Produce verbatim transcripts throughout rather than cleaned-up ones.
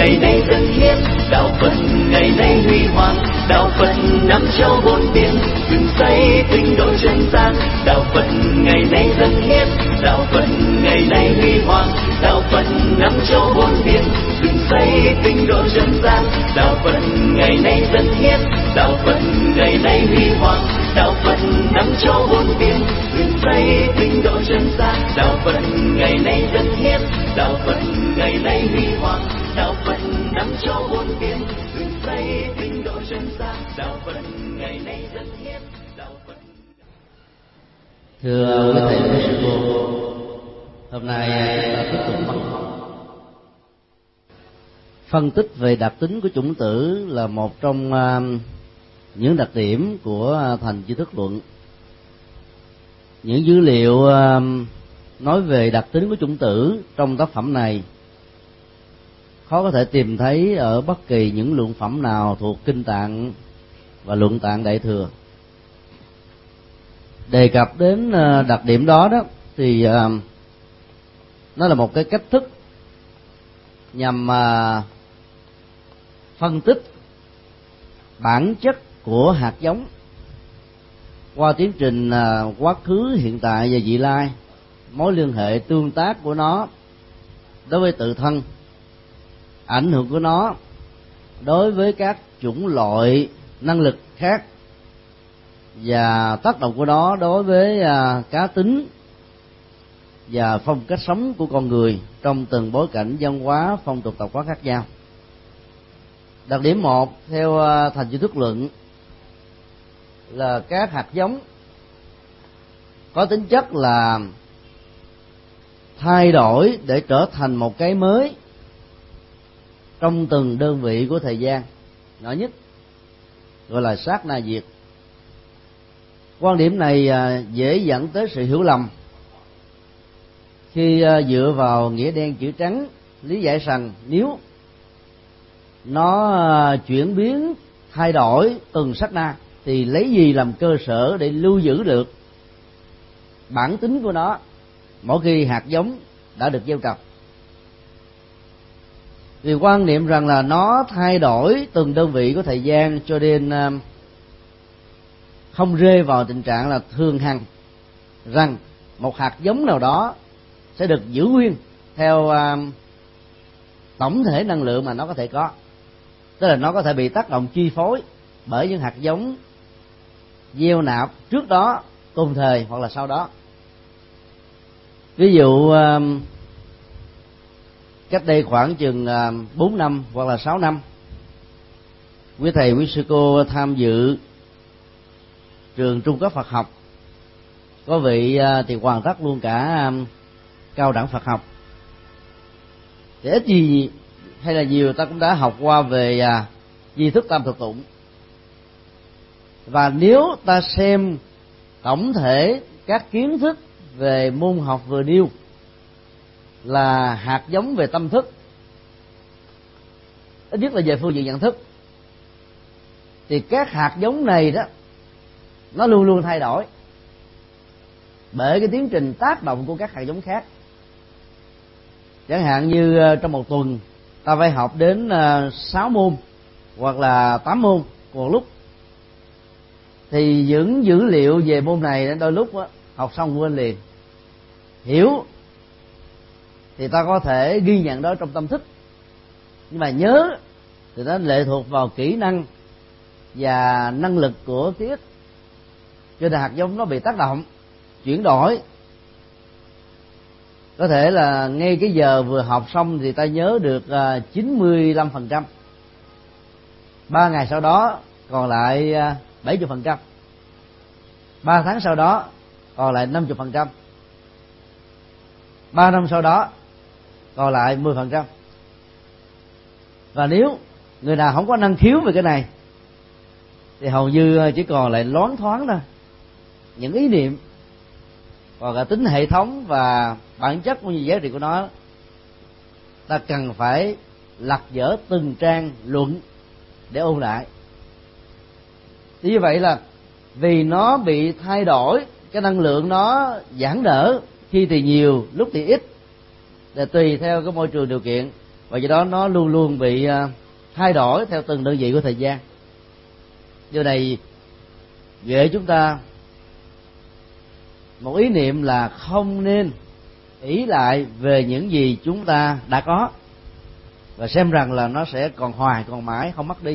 ngày nay dân hiến, đạo Phật ngày nay huy hoàng, đạo Phật năm châu bốn biển, dựng xây tinh độ chân gian. Đạo Phật ngày nay dân hiến, đạo Phật ngày nay huy hoàng, đạo Phật năm châu bốn biển, dựng xây tinh độ chân gian. Đạo Phật ngày nay dân hiến, đạo Phật ngày nay huy hoàng, đạo Phật năm châu bốn biển, dựng xây tinh độ chân gian. Đạo Phật ngày nay dân hiến, đạo Phật ngày nay huy hoàng, đạo Phật năm châu bốn biển, dựng xây tinh độ chân gian. Đạo Phật ngày nay dân hiến, đạo Phật. Thưa quý thầy quý sư cô, hôm nay chúng ta tiếp tục phân phân tích về đặc tính của chủng tử là một trong uh, những đặc điểm của thành tri thức luận. Những dữ liệu uh, nói về đặc tính của chủng tử trong tác phẩm này khó có thể tìm thấy ở bất kỳ những luận phẩm nào thuộc Kinh Tạng và Luận Tạng Đại Thừa. Đề cập đến uh, đặc điểm đó đó thì uh, nó là một cái cách thức nhằm uh, phân tích bản chất của hạt giống qua tiến trình uh, quá khứ, hiện tại và vị lai, mối liên hệ tương tác của nó đối với tự thân, ảnh hưởng của nó đối với các chủng loại năng lực khác, và tác động của nó đối với uh, cá tính và phong cách sống của con người trong từng bối cảnh văn hóa, phong tục tập quán khác nhau. Đặc điểm một theo uh, thành tri thức luận là các hạt giống có tính chất là thay đổi để trở thành một cái mới trong từng đơn vị của thời gian nhỏ nhất, gọi là sát na diệt. Quan điểm này dễ dẫn tới sự hiểu lầm khi dựa vào nghĩa đen chữ trắng lý giải rằng nếu nó chuyển biến thay đổi từng sát na thì lấy gì làm cơ sở để lưu giữ được bản tính của nó mỗi khi hạt giống đã được gieo trồng. Vì quan niệm rằng là nó thay đổi từng đơn vị của thời gian, cho nên không rơi vào tình trạng là thường hằng rằng một hạt giống nào đó sẽ được giữ nguyên theo tổng thể năng lượng mà nó có thể có. Tức là nó có thể bị tác động chi phối bởi những hạt giống gieo nạp trước đó, cùng thời hoặc là sau đó. Ví dụ cách đây khoảng chừng bốn năm hoặc là sáu năm, quý thầy quý sư cô tham dự trường trung cấp Phật học, có vị thì hoàn tất luôn cả cao đẳng Phật học. Thì ít gì hay là nhiều ta cũng đã học qua về di thức tam thực tụng. Và nếu ta xem tổng thể các kiến thức về môn học vừa nêu là hạt giống về tâm thức, ít nhất là về phương diện nhận thức, thì các hạt giống này đó nó luôn luôn thay đổi bởi cái tiến trình tác động của các hạt giống khác. Chẳng hạn như trong một tuần ta phải học đến sáu môn hoặc là tám môn cùng lúc, thì những dữ liệu về môn này đôi lúc đó, học xong quên liền. Hiểu thì ta có thể ghi nhận đó trong tâm thức, nhưng mà nhớ thì nó lệ thuộc vào kỹ năng và năng lực của ký ức, cho nên hạt giống nó bị tác động, chuyển đổi. Có thể là ngay cái giờ vừa học xong thì ta nhớ được chín mươi lăm phần trăm, ba ngày sau đó còn lại bảy mươi phần trăm, ba tháng sau đó còn lại năm mươi phần trăm, ba năm sau đó còn lại mười phần trăm. Và nếu người nào không có năng khiếu về cái này thì hầu như chỉ còn lại loáng thoáng thôi, những ý niệm, còn cả tính hệ thống và bản chất cũng như giá trị của nó ta cần phải lật dở từng trang luận để ôn lại. Thì như vậy là vì nó bị thay đổi, cái năng lượng nó giãn nở, khi thì nhiều lúc thì ít, để tùy theo cái môi trường điều kiện và do đó nó luôn luôn bị thay đổi theo từng đơn vị của thời gian. Điều này gợi chúng ta một ý niệm là không nên ý lại về những gì chúng ta đã có và xem rằng là nó sẽ còn hoài còn mãi, không mất đi.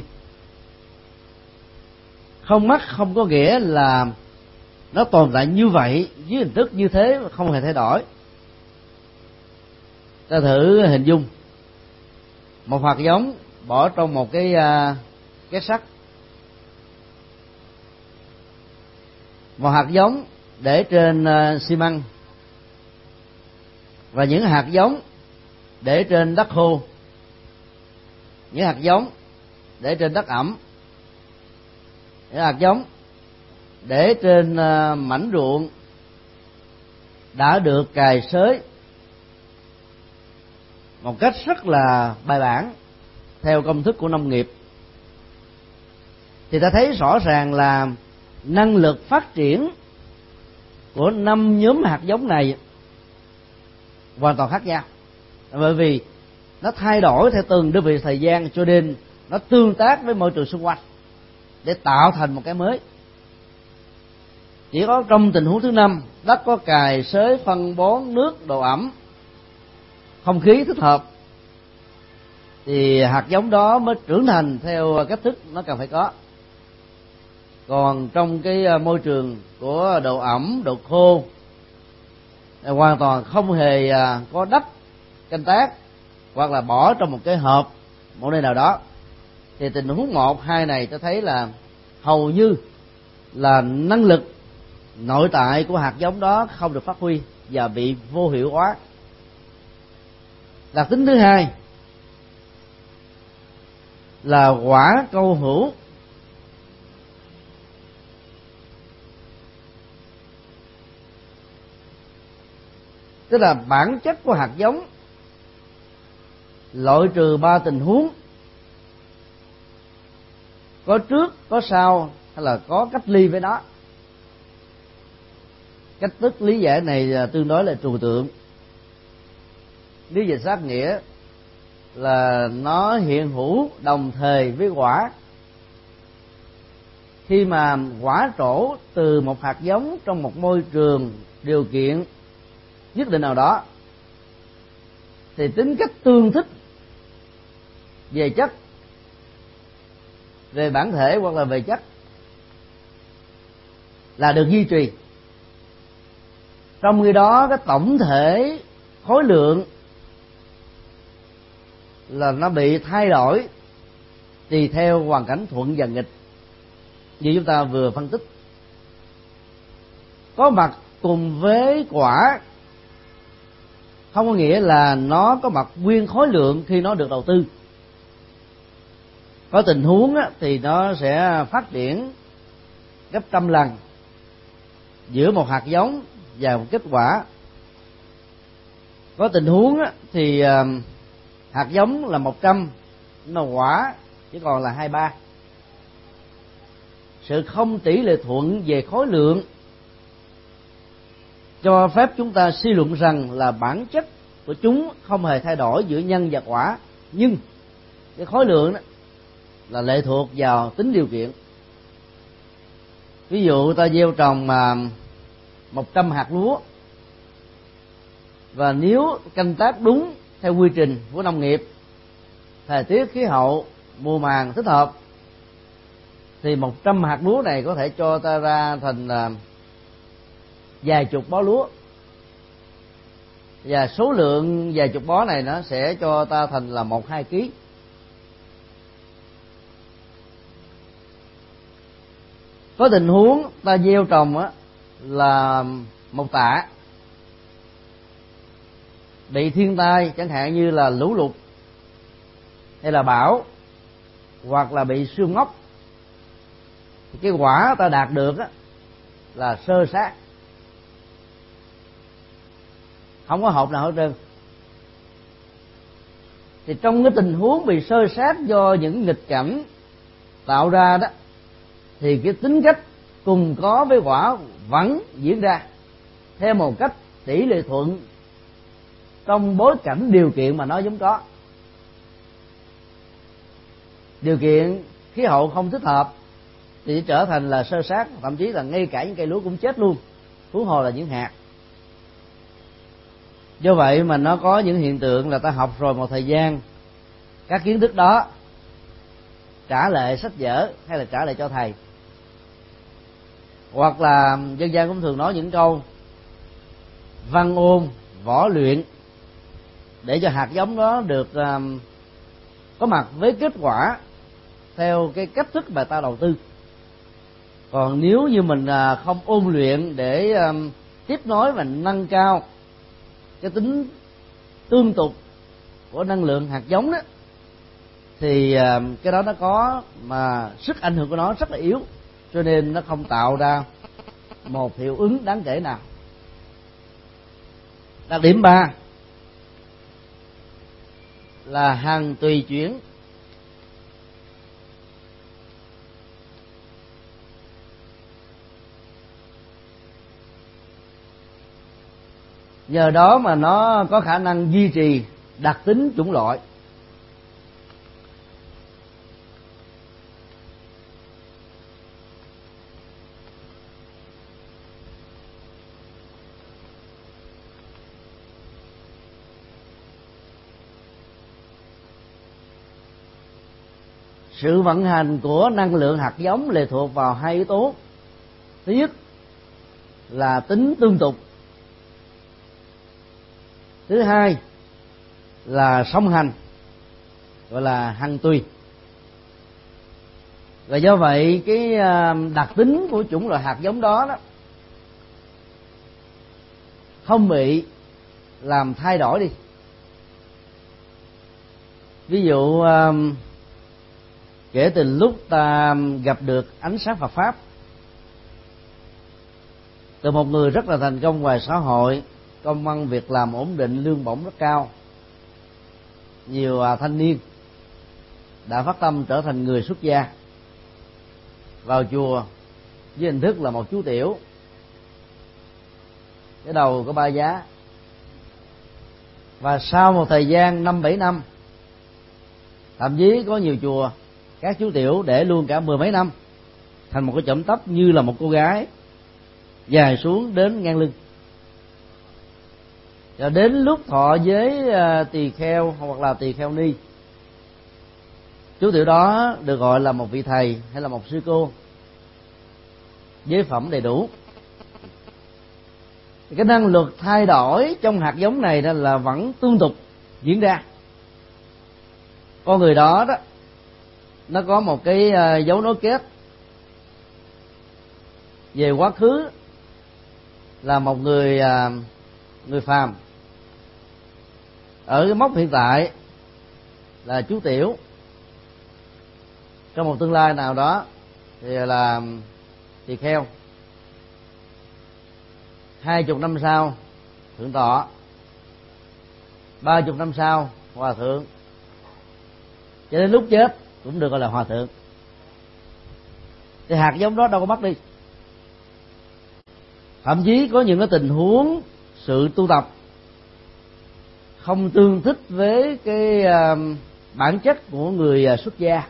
Không mất không có nghĩa là nó tồn tại như vậy với hình thức như thế không hề thay đổi. Ta thử hình dung một hạt giống bỏ trong một cái uh, cái sắt, một hạt giống để trên uh, xi măng, và những hạt giống để trên đất khô, những hạt giống để trên đất ẩm, những hạt giống để trên uh, mảnh ruộng đã được cày xới một cách rất là bài bản theo công thức của nông nghiệp, thì ta thấy rõ ràng là năng lực phát triển của năm nhóm hạt giống này hoàn toàn khác nhau, bởi vì nó thay đổi theo từng đơn vị thời gian, cho nên nó tương tác với môi trường xung quanh để tạo thành một cái mới. Chỉ có trong tình huống thứ năm, đất có cày xới, phân bón, nước, độ ẩm, không khí thích hợp, thì hạt giống đó mới trưởng thành theo cách thức nó cần phải có. Còn trong cái môi trường của độ ẩm, độ khô, hoàn toàn không hề có đất canh tác, hoặc là bỏ trong một cái hộp một nơi nào đó, thì tình huống một, hai này ta thấy là hầu như là năng lực nội tại của hạt giống đó không được phát huy và bị vô hiệu hóa. Đặc tính thứ hai là quả câu hữu. Tức là bản chất của hạt giống loại trừ ba tình huống có trước, có sau hay là có cách ly với nó. Cách thức lý giải này tương đối là trừu tượng. Lý về sát nghĩa là nó hiện hữu đồng thời với quả. Khi mà quả trổ từ một hạt giống trong một môi trường điều kiện nhất định nào đó, thì tính cách tương thích về chất, về bản thể hoặc là về chất là được duy trì. Trong khi đó cái tổng thể khối lượng là nó bị thay đổi tùy theo hoàn cảnh thuận và nghịch, như chúng ta vừa phân tích. Có mặt cùng với quả không có nghĩa là nó có mặt nguyên khối lượng khi nó được đầu tư. Có tình huống thì nó sẽ phát triển gấp trăm lần giữa một hạt giống và một kết quả. Có tình huống thì hạt giống là một trăm, mà quả chỉ còn là hai ba. Sự không tỷ lệ thuận về khối lượng cho phép chúng ta suy luận rằng là bản chất của chúng không hề thay đổi giữa nhân và quả, nhưng cái khối lượng đó là lệ thuộc vào tính điều kiện. Ví dụ ta gieo trồng mà một trăm hạt lúa, và nếu canh tác đúng theo quy trình của nông nghiệp, thời tiết khí hậu mùa màng thích hợp, thì một trăm hạt lúa này có thể cho ta ra thành vài chục bó lúa, và số lượng vài chục bó này nó sẽ cho ta thành là một hai ký. Có tình huống ta gieo trồng á là một tạ, bị thiên tai chẳng hạn như là lũ lụt hay là bão, hoặc là bị sương ngốc, thì cái quả ta đạt được á là sơ sát, không có hộp nào hết trơn. Thì trong cái tình huống bị sơ sát do những nghịch cảnh tạo ra đó, thì cái tính cách cùng có với quả vẫn diễn ra theo một cách tỷ lệ thuận trong bối cảnh điều kiện mà nó giống có. điều kiện khí hậu không thích hợp thì trở thành là sơ sát, thậm chí là ngay cả những cây lúa cũng chết luôn, huống hồ là những hạt. Do vậy mà nó có những hiện tượng là ta học rồi một thời gian, các kiến thức đó trả lại sách vở hay là trả lại cho thầy, hoặc là dân gian cũng thường nói những câu văn ôn võ luyện, để cho hạt giống đó được um, có mặt với kết quả theo cái cách thức mà ta đầu tư. Còn nếu như mình uh, không ôn luyện để um, tiếp nối và nâng cao cái tính tương tục của năng lượng hạt giống đó, thì uh, cái đó nó có mà sức ảnh hưởng của nó rất là yếu, cho nên nó không tạo ra một hiệu ứng đáng kể nào. Đặc điểm ba là hằng tùy chuyển. Nhờ đó mà nó có khả năng duy trì đặc tính chủng loại. Sự vận hành của năng lượng hạt giống lệ thuộc vào hai yếu tố. Thứ nhất là tính tương tục, thứ hai là song hành, gọi là hằng tùy. Và do vậy cái đặc tính của chủng loại hạt giống đó, đó không bị làm thay đổi đi. Ví dụ kể từ lúc ta gặp được ánh sáng Phật pháp, từ một người rất là thành công ngoài xã hội, công ăn việc làm ổn định, lương bổng rất cao, nhiều thanh niên đã phát tâm trở thành người xuất gia, vào chùa với hình thức là một chú tiểu, cái đầu có ba giá. Và sau một thời gian năm bảy năm, thậm chí có nhiều chùa các chú tiểu để luôn cả mười mấy năm, thành một cái chõm tóc như là một cô gái, dài xuống đến ngang lưng. Rồi đến lúc thọ giới tỳ kheo hoặc là tỳ kheo ni, chú tiểu đó được gọi là một vị thầy hay là một sư cô, giới phẩm đầy đủ. Thì cái năng lực thay đổi trong hạt giống này đó là vẫn tương tục diễn ra. Con người đó đó nó có một cái dấu nối kết về quá khứ là một người người phàm, ở cái mốc hiện tại là chú tiểu, trong một tương lai nào đó thì là tỳ kheo, hai chục năm sau thượng tọa, ba chục năm sau hòa thượng, cho đến lúc chết cũng được gọi là hòa thượng. Thì hạt giống đó đâu có mất đi. Thậm chí có những cái tình huống sự tu tập không tương thích với cái uh, bản chất của người uh, xuất gia,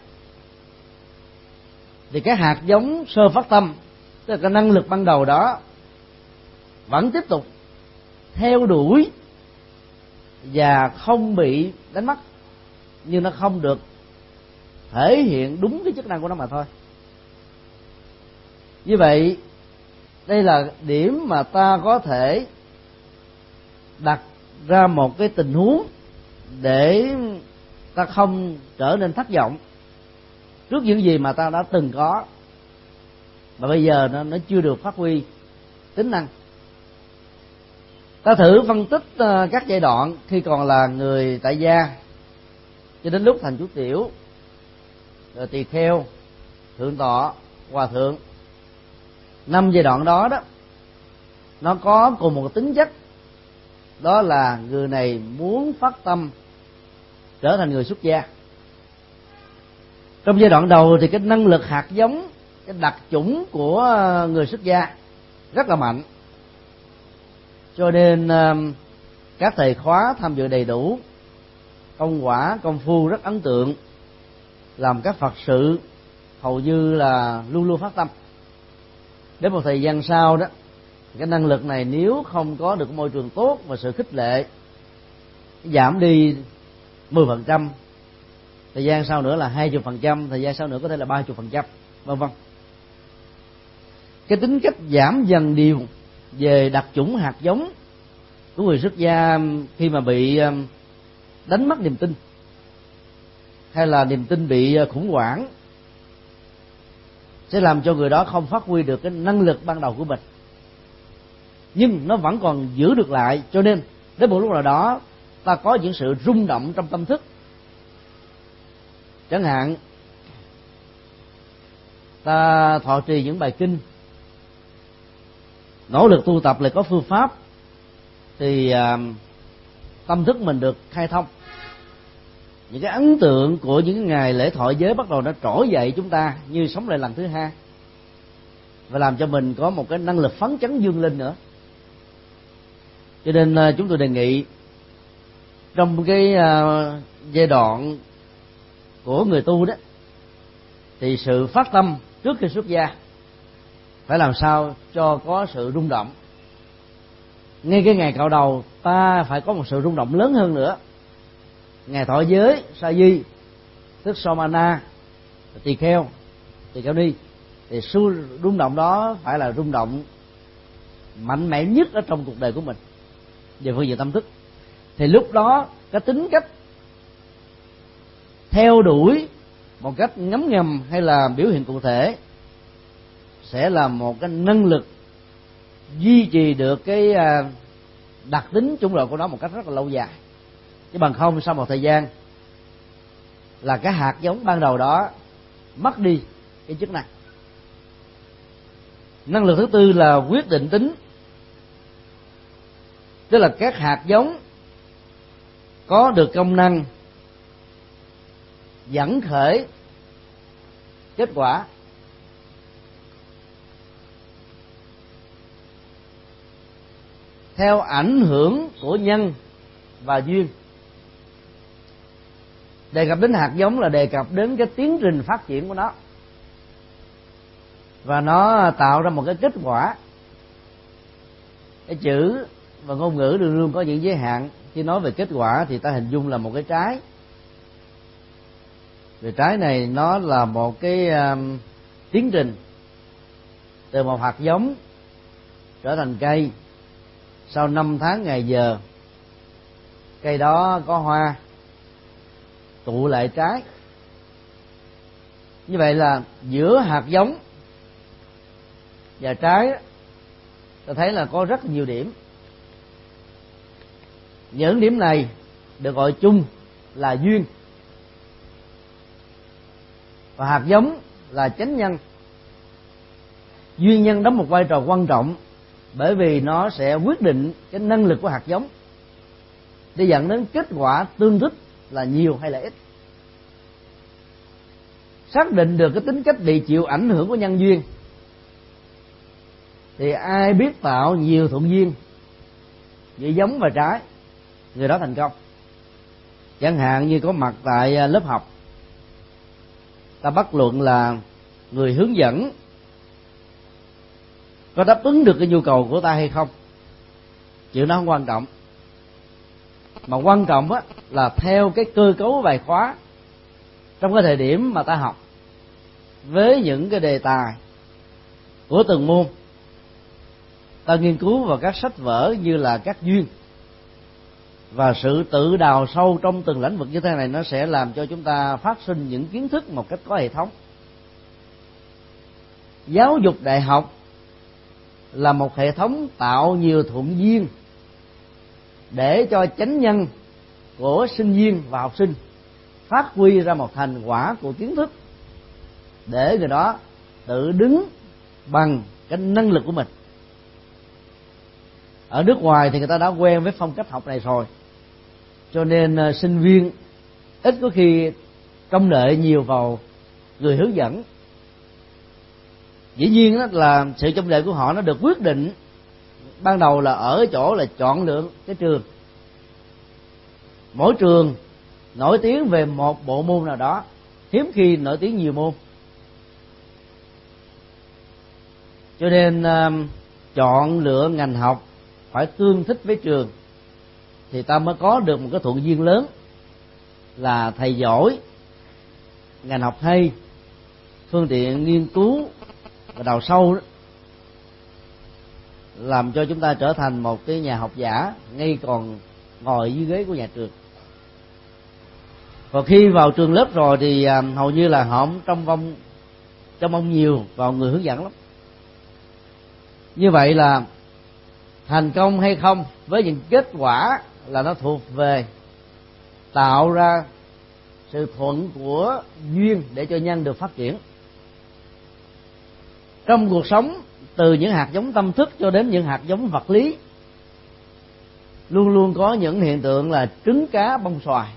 thì cái hạt giống sơ phát tâm, tức là cái năng lực ban đầu đó, vẫn tiếp tục theo đuổi và không bị đánh mất, nhưng nó không được thể hiện đúng cái chức năng của nó mà thôi. Như vậy đây là điểm mà ta có thể đặt ra một cái tình huống để ta không trở nên thất vọng trước những gì mà ta đã từng có mà bây giờ nó, nó chưa được phát huy tính năng. Ta thử phân tích uh, các giai đoạn khi còn là người tại gia cho đến lúc thành chú tiểu, rồi tỳ kheo, thượng tọa, hòa thượng. Năm giai đoạn đó đó nó có cùng một tính chất, đó là người này muốn phát tâm trở thành người xuất gia. Trong giai đoạn đầu thì cái năng lực hạt giống, cái đặc chủng của người xuất gia rất là mạnh, cho nên các thầy khóa tham dự đầy đủ, công quả công phu rất ấn tượng, làm các Phật sự hầu như là luôn luôn phát tâm. Đến một thời gian sau đó, cái năng lực này nếu không có được môi trường tốt và sự khích lệ, giảm đi mười phần trăm, thời gian sau nữa là hai mươi phần trăm, thời gian sau nữa có thể là ba mươi phần trăm, vân vân. Cái tính cách giảm dần điều về đặc chủng hạt giống của người xuất gia khi mà bị đánh mất niềm tin, hay là niềm tin bị khủng hoảng, sẽ làm cho người đó không phát huy được cái năng lực ban đầu của mình, nhưng nó vẫn còn giữ được lại. Cho nên đến một lúc nào đó ta có những sự rung động trong tâm thức. Chẳng hạn ta thọ trì những bài kinh, nỗ lực tu tập lại có phương pháp, thì à, tâm thức mình được khai thông. Những cái ấn tượng của những ngày lễ thọ giới bắt đầu nó trỗi dậy chúng ta như sống lại lần thứ hai, và làm cho mình có một cái năng lực phấn chấn vươn lên nữa. Cho nên à, chúng tôi đề nghị trong cái à, giai đoạn của người tu đó, thì sự phát tâm trước khi xuất gia phải làm sao cho có sự rung động. Ngay cái ngày cạo đầu ta phải có một sự rung động lớn hơn nữa. Ngày thọ giới sa di, tức somana, tỳ kheo, tỳ kheo ni, thì sự rung động đó phải là rung động mạnh mẽ nhất ở trong cuộc đời của mình về phương diện tâm thức. Thì lúc đó cái tính cách theo đuổi một cách ngấm ngầm hay là biểu hiện cụ thể sẽ là một cái năng lực duy trì được cái đặc tính chung loại của nó một cách rất là lâu dài. Chứ bằng không sau một thời gian là cái hạt giống ban đầu đó mất đi cái chức năng. Năng lực thứ tư là quyết định tính, tức là các hạt giống có được công năng dẫn khởi kết quả. Theo ảnh hưởng của nhân và duyên. Đề cập đến hạt giống là đề cập đến cái tiến trình phát triển của nó, và nó tạo ra một cái kết quả. Cái chữ và ngôn ngữ luôn luôn có những giới hạn. Khi nói về kết quả thì ta hình dung là một cái trái. Về trái này nó là một cái um, tiến trình từ một hạt giống trở thành cây. Sau năm tháng ngày giờ, cây đó có hoa, tụ lại trái. Như vậy là giữa hạt giống và trái ta thấy là có rất nhiều điểm. Những điểm này được gọi chung là duyên, và hạt giống là chánh nhân. Duyên nhân đóng một vai trò quan trọng, bởi vì nó sẽ quyết định cái năng lực của hạt giống để dẫn đến kết quả tương thích là nhiều hay là ít. Xác định được cái tính cách bị chịu ảnh hưởng của nhân duyên, thì ai biết tạo nhiều thuận duyên giữa giống và trái, người đó thành công. Chẳng hạn như có mặt tại lớp học, ta bất luận là người hướng dẫn có đáp ứng được cái nhu cầu của ta hay không, chuyện đó không quan trọng. Mà quan trọng á là theo cái cơ cấu bài khóa trong cái thời điểm mà ta học, với những cái đề tài của từng môn, ta nghiên cứu vào các sách vở như là các duyên, và sự tự đào sâu trong từng lĩnh vực như thế này nó sẽ làm cho chúng ta phát sinh những kiến thức một cách có hệ thống. Giáo dục đại học là một hệ thống tạo nhiều thuận duyên để cho chánh nhân của sinh viên và học sinh phát huy ra một thành quả của kiến thức, để người đó tự đứng bằng cái năng lực của mình. Ở nước ngoài thì người ta đã quen với phong cách học này rồi, cho nên uh, sinh viên ít có khi trông đợi nhiều vào người hướng dẫn. Dĩ nhiên đó là sự trông đợi của họ nó được quyết định ban đầu là ở chỗ là chọn lựa cái trường. Mỗi trường nổi tiếng về một bộ môn nào đó, hiếm khi nổi tiếng nhiều môn. Cho nên uh, chọn lựa ngành học phải tương thích với trường thì ta mới có được một cái thuận duyên lớn là thầy giỏi, ngành học hay, phương tiện nghiên cứu và đào sâu đó, làm cho chúng ta trở thành một cái nhà học giả ngay còn ngồi dưới ghế của nhà trường. Còn khi vào trường lớp rồi thì à, hầu như là họ không trong vong trong mong nhiều vào người hướng dẫn lắm. Như vậy là thành công hay không với những kết quả là nó thuộc về tạo ra sự thuận của duyên để cho nhân được phát triển. Trong cuộc sống, từ những hạt giống tâm thức cho đến những hạt giống vật lý, luôn luôn có những hiện tượng là trứng cá bông xoài.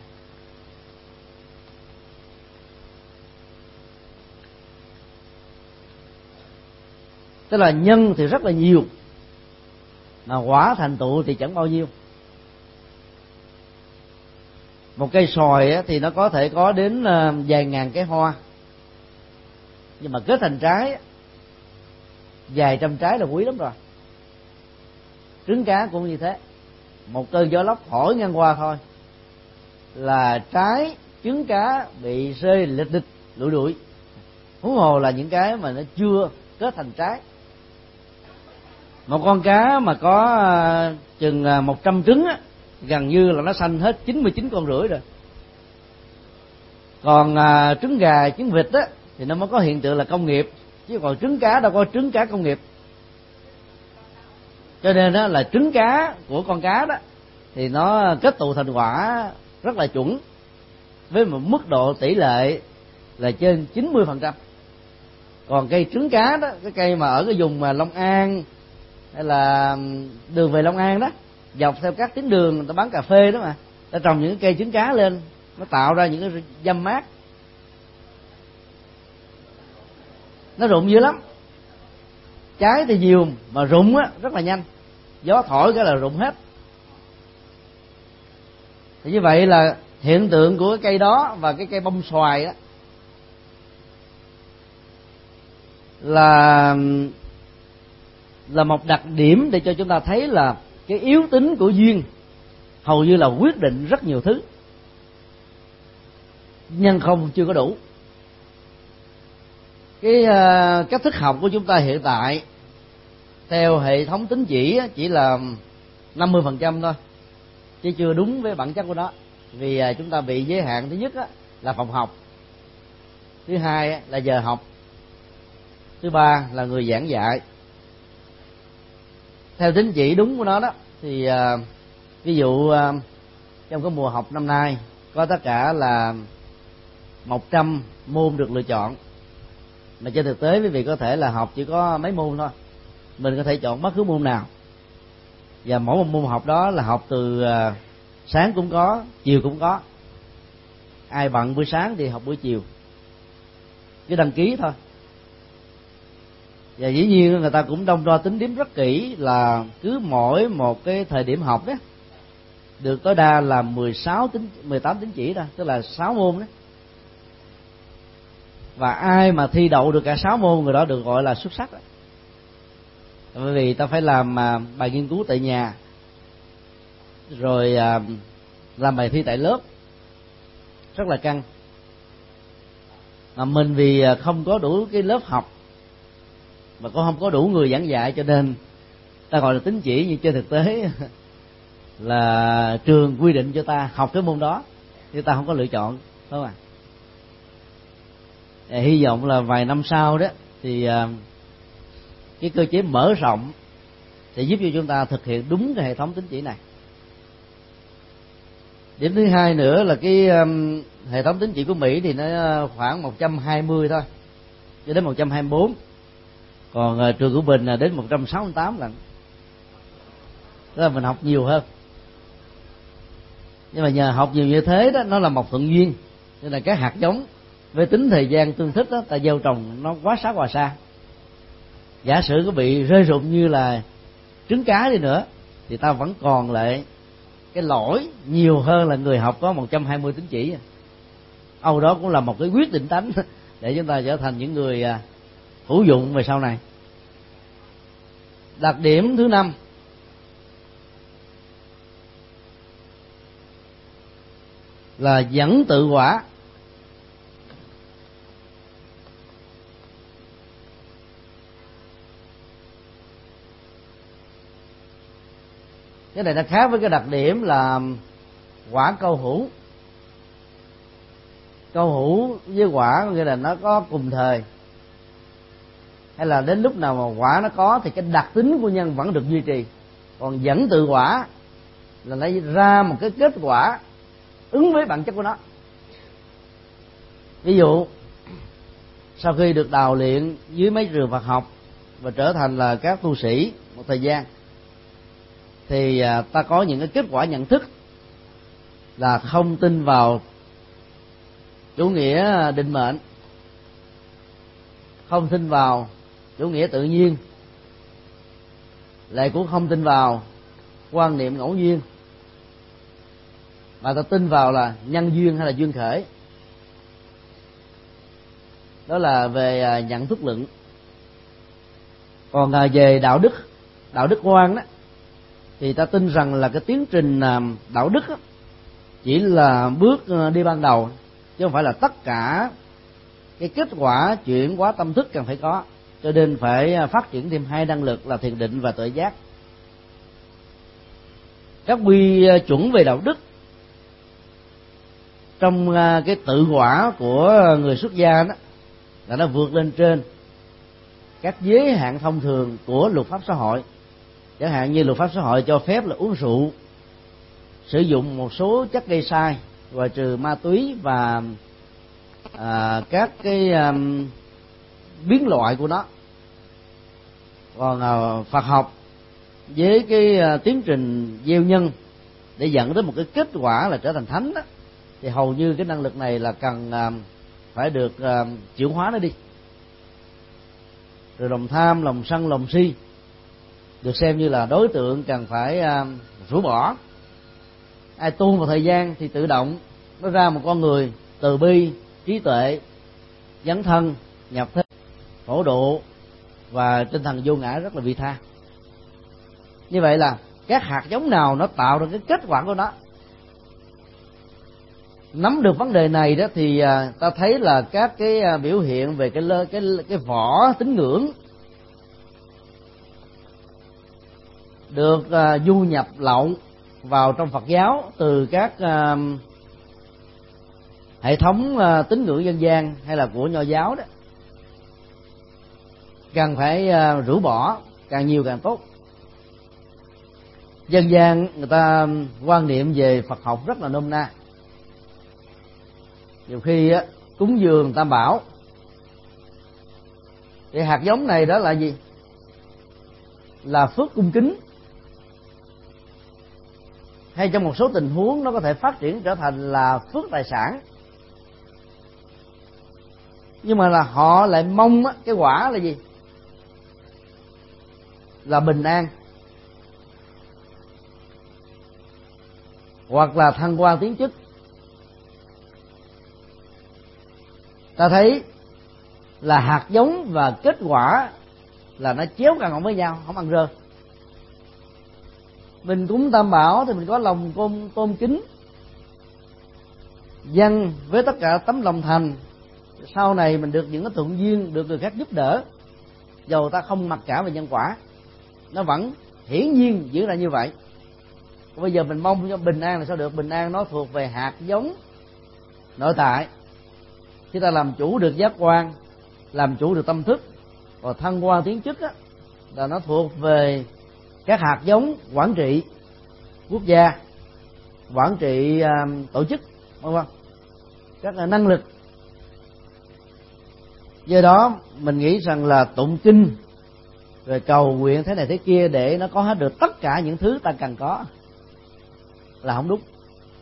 Tức là nhân thì rất là nhiều, mà quả thành tựu thì chẳng bao nhiêu. Một cây xoài thì nó có thể có đến vài ngàn cái hoa, nhưng mà kết thành trái vài trăm trái là quý lắm rồi. Trứng cá cũng như thế, một cơn gió lốc thổi ngang qua thôi là trái trứng cá bị rơi lịch địch lụi đuổi, huống hồ là những cái mà nó chưa kết thành trái. Một con cá mà có chừng một trăm trứng á, gần như là nó sanh hết chín mươi chín con rưỡi rồi. Còn à, trứng gà, trứng vịt á thì nó mới có hiện tượng là công nghiệp, chứ còn trứng cá đâu có trứng cá công nghiệp. Cho nên đó là trứng cá của con cá đó thì nó kết tụ thành quả rất là chuẩn, với một mức độ tỷ lệ là trên chín mươi phần trăm. Còn cây trứng cá đó, cái cây mà ở cái vùng mà Long An hay là đường về Long An đó, dọc theo các tuyến đường người ta bán cà phê đó mà, ta trồng những cây trứng cá lên, nó tạo ra những cái dăm mát, nó rụng dữ lắm. Trái thì nhiều mà rụng á rất là nhanh, gió thổi cái là rụng hết. Thì như vậy là hiện tượng của cái cây đó và cái cây bông xoài đó là là một đặc điểm để cho chúng ta thấy là cái yếu tính của duyên hầu như là quyết định rất nhiều thứ. Nhân không chưa có đủ. Cái uh, cách thức học của chúng ta hiện tại theo hệ thống tín chỉ chỉ là năm mươi phần trăm thôi, chứ chưa đúng với bản chất của nó. Vì uh, chúng ta bị giới hạn, thứ nhất á, là phòng học, thứ hai á, là giờ học, thứ ba là người giảng dạy. Theo tín chỉ đúng của nó đó thì uh, ví dụ uh, trong cái mùa học năm nay có tất cả là một trăm môn được lựa chọn, mà trên thực tế quý vị có thể là học chỉ có mấy môn thôi, mình có thể chọn bất cứ môn nào, và mỗi một môn học đó là học từ uh, sáng cũng có, chiều cũng có. Ai bận buổi sáng thì học buổi chiều, cứ đăng ký thôi. Và dĩ nhiên người ta cũng đong đo tính điểm rất kỹ là cứ mỗi một cái thời điểm học đó được tối đa là mười sáu tính mười tám tín chỉ thôi, tức là sáu môn đó. Và ai mà thi đậu được cả sáu môn, người đó được gọi là xuất sắc đó. Bởi vì ta phải làm bài nghiên cứu tại nhà, rồi làm bài thi tại lớp, rất là căng. Mà mình vì không có đủ cái lớp học mà cũng không có đủ người giảng dạy, cho nên ta gọi là tín chỉ, nhưng trên thực tế là trường quy định cho ta học cái môn đó, nhưng ta không có lựa chọn, đúng không ạ? À, hy vọng là vài năm sau đó thì uh, cái cơ chế mở rộng sẽ giúp cho chúng ta thực hiện đúng cái hệ thống tín chỉ này. Điểm thứ hai nữa là cái um, hệ thống tín chỉ của Mỹ thì nó khoảng một trăm hai mươi thôi, cho đến một trăm hai mươi bốn. Còn uh, trường của mình là đến một trăm sáu mươi tám lần. Tức là mình học nhiều hơn. Nhưng mà nhờ học nhiều như thế đó, nó là một thuận duyên, nên là các hạt giống với tính thời gian tương thích đó, ta gieo trồng nó quá sát hòa xa. Giả sử có bị rơi rụng như là trứng cá đi nữa thì ta vẫn còn lại cái lỗi nhiều hơn là người học có một trăm hai mươi tín chỉ. Âu đó cũng là một cái quyết định tánh để chúng ta trở thành những người hữu dụng về sau này. Đặc điểm thứ năm là dẫn tự quả. Cái này nó khác với cái đặc điểm là quả câu hữu. Câu hữu với quả có nghĩa là nó có cùng thời, hay là đến lúc nào mà quả nó có thì cái đặc tính của nhân vẫn được duy trì. Còn dẫn tự quả là lấy ra một cái kết quả ứng với bản chất của nó. Ví dụ sau khi được đào luyện dưới mấy trường Phật học và trở thành là các tu sĩ một thời gian, thì ta có những cái kết quả nhận thức là không tin vào chủ nghĩa định mệnh, không tin vào chủ nghĩa tự nhiên, lại cũng không tin vào quan niệm ngẫu nhiên, mà ta tin vào là nhân duyên hay là duyên khởi. Đó là về nhận thức luận. Còn về đạo đức, đạo đức quan đó, thì ta tin rằng là cái tiến trình đạo đức đó, chỉ là bước đi ban đầu, chứ không phải là tất cả cái kết quả chuyển hóa tâm thức cần phải có. Cho nên phải phát triển thêm hai năng lực là thiền định và tuệ giác. Các quy chuẩn về đạo đức trong cái tự quả của người xuất gia đó là nó vượt lên trên các giới hạn thông thường của luật pháp xã hội. Chẳng hạn như luật pháp xã hội cho phép là uống rượu, sử dụng một số chất gây sai, ngoại trừ ma túy và à, các cái um, biến loại của nó. Còn à, Phật học với cái à, tiến trình gieo nhân để dẫn đến một cái kết quả là trở thành thánh đó, thì hầu như cái năng lực này là cần à, phải được à, chuyển hóa nó đi. Rồi lòng tham, lòng sân, lòng si được xem như là đối tượng cần phải à, rũ bỏ. Ai tu một thời gian thì tự động nó ra một con người từ bi, trí tuệ, dấn thân, nhập thế, phổ độ và tinh thần vô ngã rất là vị tha. Như vậy là các hạt giống nào nó tạo ra cái kết quả của nó. Nắm được vấn đề này đó thì ta thấy là các cái biểu hiện về cái cái cái vỏ tín ngưỡng được uh, du nhập lậu vào trong Phật giáo từ các uh, hệ thống uh, tín ngưỡng dân gian hay là của Nho giáo đó, cần phải uh, rũ bỏ càng nhiều càng tốt. Dân gian người ta quan niệm về Phật học rất là nôm na. Nhiều khi uh, cúng dường Tam Bảo thì hạt giống này đó là gì? Là phước cung kính, hay trong một số tình huống nó có thể phát triển trở thành là phước tài sản. Nhưng mà là họ lại mong á, cái quả là gì? Là bình an, hoặc là thăng quan tiến chức. Ta thấy là hạt giống và kết quả là nó chéo càng với nhau, không ăn rơ. Mình cúng Tam Bảo thì mình có lòng tôn, tôn kính, dâng với tất cả tấm lòng thành. Sau này mình được những cái thuận duyên, được người khác giúp đỡ, dầu ta không mặc cả về nhân quả, nó vẫn hiển nhiên diễn ra như vậy. Bây giờ mình mong cho bình an là sao được? Bình an nó thuộc về hạt giống nội tại. Chúng ta làm chủ được giác quan, làm chủ được tâm thức. Còn thăng quan tiến chức á, là nó thuộc về các hạt giống quản trị quốc gia, quản trị uh, tổ chức, vân vân, các uh, năng lực. Do đó mình nghĩ rằng là tụng kinh rồi cầu nguyện thế này thế kia để nó có hết được tất cả những thứ ta cần có là không đúng.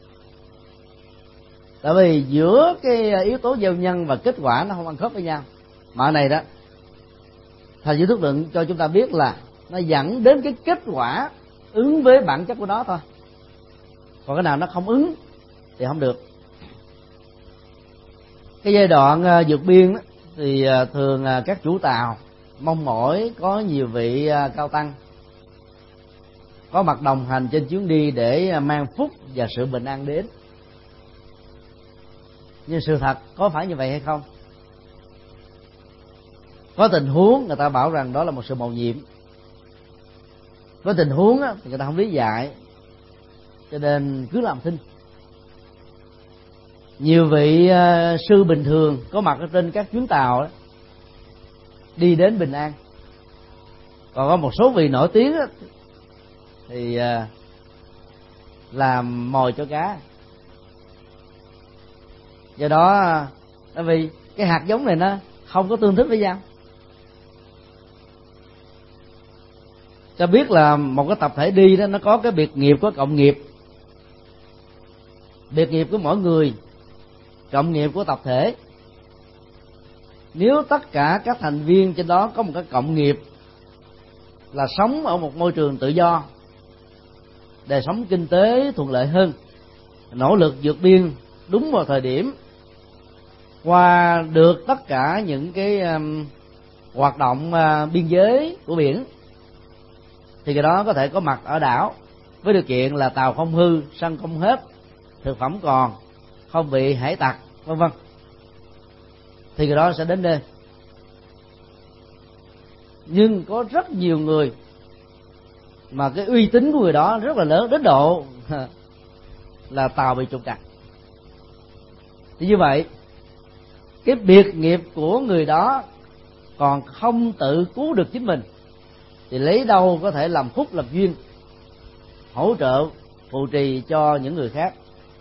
Tại vì giữa cái yếu tố gieo nhân và kết quả nó không ăn khớp với nhau. Mà này đó, Thầy Duy Thức Luận cho chúng ta biết là nó dẫn đến cái kết quả ứng với bản chất của nó thôi. Còn cái nào nó không ứng thì không được. Cái giai đoạn uh, vượt biên đó, thì uh, thường uh, các chủ tàu mong mỏi có nhiều vị uh, cao tăng có mặt đồng hành trên chuyến đi để uh, mang phúc và sự bình an đến. Nhưng sự thật có phải như vậy hay không? Có tình huống người ta bảo rằng đó là một sự mầu nhiệm, có tình huống á, thì người ta không lý giải, cho nên cứ làm thinh. Nhiều vị uh, sư bình thường có mặt ở trên các chuyến tàu đó, đi đến bình an. Còn có một số vị nổi tiếng đó, thì uh, làm mồi cho cá. Do đó, tại vì cái hạt giống này nó không có tương thích với nhau. Cho biết là một cái tập thể đi đó, nó có cái biệt nghiệp, có cộng nghiệp. Biệt nghiệp của mỗi người, cộng nghiệp của tập thể. Nếu tất cả các thành viên trên đó có một cái cộng nghiệp là sống ở một môi trường tự do, đời sống kinh tế thuận lợi hơn, nỗ lực vượt biên đúng vào thời điểm, qua được tất cả những cái um, hoạt động uh, biên giới của biển, thì cái đó có thể có mặt ở đảo với điều kiện là tàu không hư, xăng không hết, thực phẩm còn, không bị hải tặc, vân vân, thì cái đó sẽ đến đây. Nhưng có rất nhiều người mà cái uy tín của người đó rất là lớn, đến độ là tàu bị trục trặc. Thì như vậy, cái biệt nghiệp của người đó còn không tự cứu được chính mình, thì lấy đâu có thể làm phúc làm duyên, hỗ trợ phụ trì cho những người khác.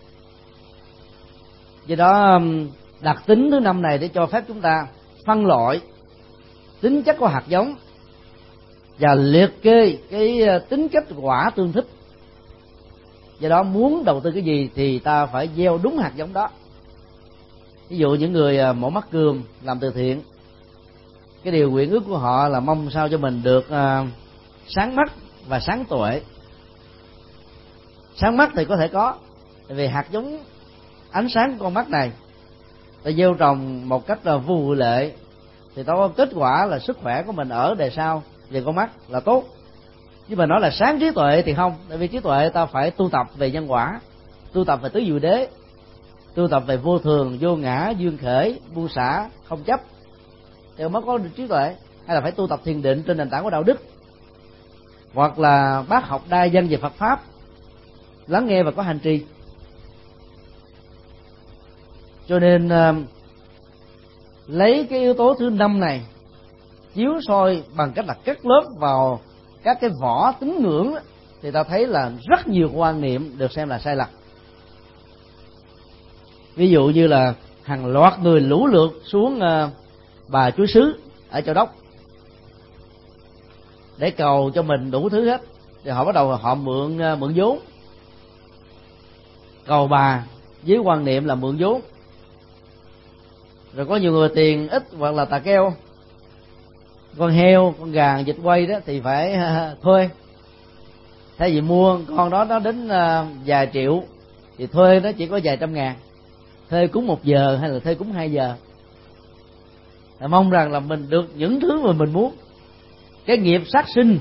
Do đó đặc tính thứ năm này để cho phép chúng ta phân loại tính chất của hạt giống và liệt kê cái tính cách quả tương thích. Do đó muốn đầu tư cái gì thì ta phải gieo đúng hạt giống đó. Ví dụ những người mổ mắt cườm làm từ thiện, cái điều nguyện ước của họ là mong sao cho mình được uh, sáng mắt và sáng tuệ. Sáng mắt thì có thể có, tại vì hạt giống ánh sáng của con mắt này ta gieo trồng một cách là vô lệ, thì nó có kết quả là sức khỏe của mình ở đời sau về con mắt là tốt. Nhưng mà nói là sáng trí tuệ thì không, tại vì trí tuệ ta phải tu tập về nhân quả, tu tập về tứ diệu đế, tu tập về vô thường, vô ngã, duyên khởi, buông xả, không chấp, thì mới có được trí tuệ. Hay là phải tu tập thiền định trên nền tảng của đạo đức, hoặc là bác học đa văn về Phật pháp, lắng nghe và có hành trì. Cho nên uh, lấy cái yếu tố thứ năm này chiếu soi bằng cách là cắt lớp vào các cái vỏ tín ngưỡng đó, thì ta thấy là rất nhiều quan niệm được xem là sai lầm. Ví dụ như là hàng loạt người lũ lượt xuống uh, Bà Chúa Xứ ở Châu Đốc để cầu cho mình đủ thứ hết, thì họ bắt đầu họ mượn uh, mượn vốn, cầu bà với quan niệm là mượn vốn. Rồi có nhiều người tiền ít hoặc là tà keo, con heo, con gà, vịt quay đó thì phải uh, thuê. Thay vì mua con đó nó đến uh, vài triệu thì thuê nó chỉ có vài trăm ngàn, thuê cúng một giờ hay là thuê cúng hai giờ. Là mong rằng là mình được những thứ mà mình muốn. Cái nghiệp sát sinh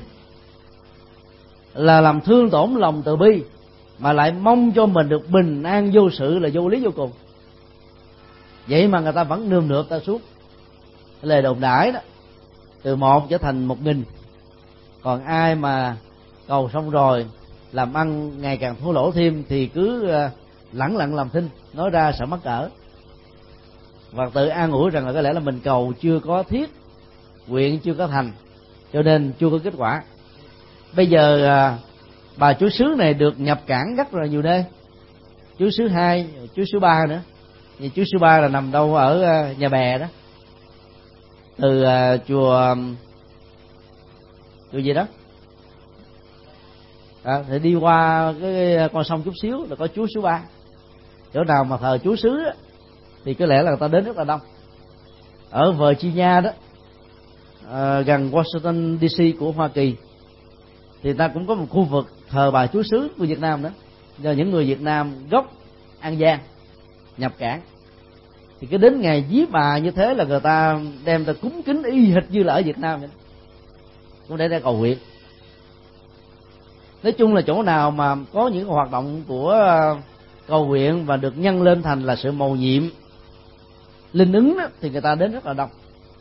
là làm thương tổn lòng từ bi, mà lại mong cho mình được bình an vô sự là vô lý vô cùng. Vậy mà người ta vẫn nườm nượp ta suốt. Lời đồn đãi đó, từ một trở thành một nghìn. Còn ai mà cầu xong rồi làm ăn ngày càng thua lỗ thêm thì cứ lẳng lặng làm thinh, nói ra sợ mắc cỡ, và tự an ủi rằng là có lẽ là mình cầu chưa có thiết, nguyện chưa có thành, cho nên chưa có kết quả. Bây giờ Bà Chúa Xứ này được nhập cảng rất là nhiều nơi, Chúa Xứ hai, Chúa Xứ ba nữa. Thì Chúa Xứ ba là nằm đâu ở Nhà Bè đó, từ chùa chùa gì đó à, thì đi qua cái con sông chút xíu là có Chúa Xứ ba. Chỗ nào mà thờ Chúa Xứ á, thì có lẽ là người ta đến rất là đông. Ở Virginia đó, à, gần Washington đê xê của Hoa Kỳ, thì ta cũng có một khu vực thờ Bà Chúa Xứ của Việt Nam nữa, do những người Việt Nam gốc An Giang nhập cảng. Thì cái đến ngày viếng bà như thế là người ta đem ta cúng kính y hệt như là ở Việt Nam vậy, cũng để ra cầu nguyện. Nói chung là chỗ nào mà có những hoạt động của cầu nguyện và được nhân lên thành là sự mầu nhiệm linh ứng đó, thì người ta đến rất là đông.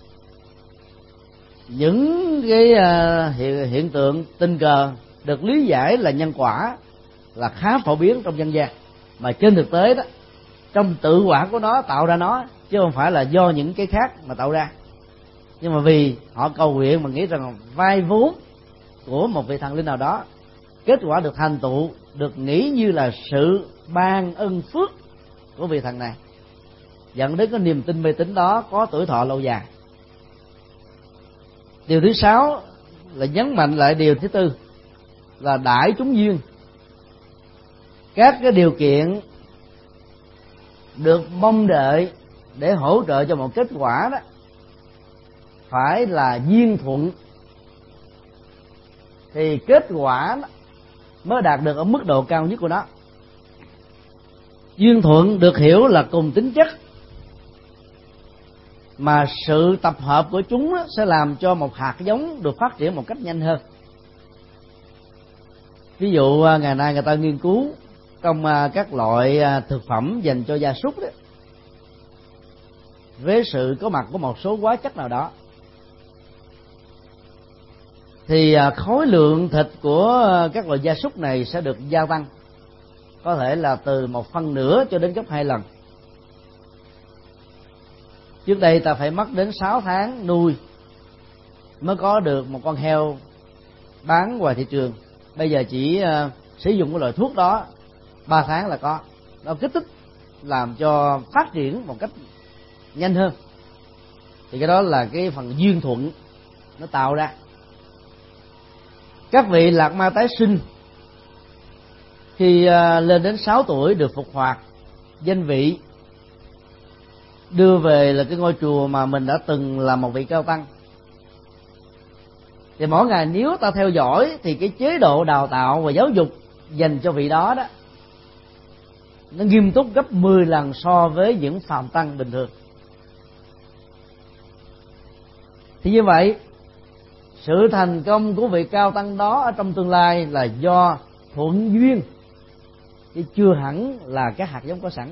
Những cái hiện, hiện tượng tình cờ được lý giải là nhân quả là khá phổ biến trong dân gian, mà trên thực tế đó, trong tự quả của nó tạo ra nó, chứ không phải là do những cái khác mà tạo ra. Nhưng mà vì họ cầu nguyện mà nghĩ rằng vay vốn của một vị thần linh nào đó, kết quả được thành tựu được nghĩ như là sự ban ân phước của vị thần này, dẫn đến cái niềm tin mê tín đó có tuổi thọ lâu dài. Điều thứ sáu là nhấn mạnh lại điều thứ tư là đãi chúng duyên. Các cái điều kiện được mong đợi để hỗ trợ cho một kết quả đó phải là duyên thuận, thì kết quả mới đạt được ở mức độ cao nhất của nó. Duyên thuận được hiểu là cùng tính chất, mà sự tập hợp của chúng sẽ làm cho một hạt giống được phát triển một cách nhanh hơn. Ví dụ ngày nay người ta nghiên cứu trong các loại thực phẩm dành cho gia súc đó, với sự có mặt của một số hóa chất nào đó, thì khối lượng thịt của các loại gia súc này sẽ được gia tăng, có thể là từ một phân nửa cho đến gấp hai lần. Trước đây ta phải mất đến sáu tháng nuôi mới có được một con heo bán ngoài thị trường. Bây giờ chỉ uh, sử dụng cái loại thuốc đó ba tháng là có. Nó kích thích làm cho phát triển một cách nhanh hơn. Thì cái đó là cái phần duyên thuận nó tạo ra. Các vị lạc ma tái sinh khi uh, lên đến sáu tuổi được phục hoạt danh vị, đưa về là cái ngôi chùa mà mình đã từng là một vị cao tăng. Thì mỗi ngày nếu ta theo dõi thì cái chế độ đào tạo và giáo dục dành cho vị đó đó nó nghiêm túc gấp mười lần so với những phàm tăng bình thường. Thì như vậy, sự thành công của vị cao tăng đó ở trong tương lai là do thuận duyên, chứ chưa hẳn là các hạt giống có sẵn.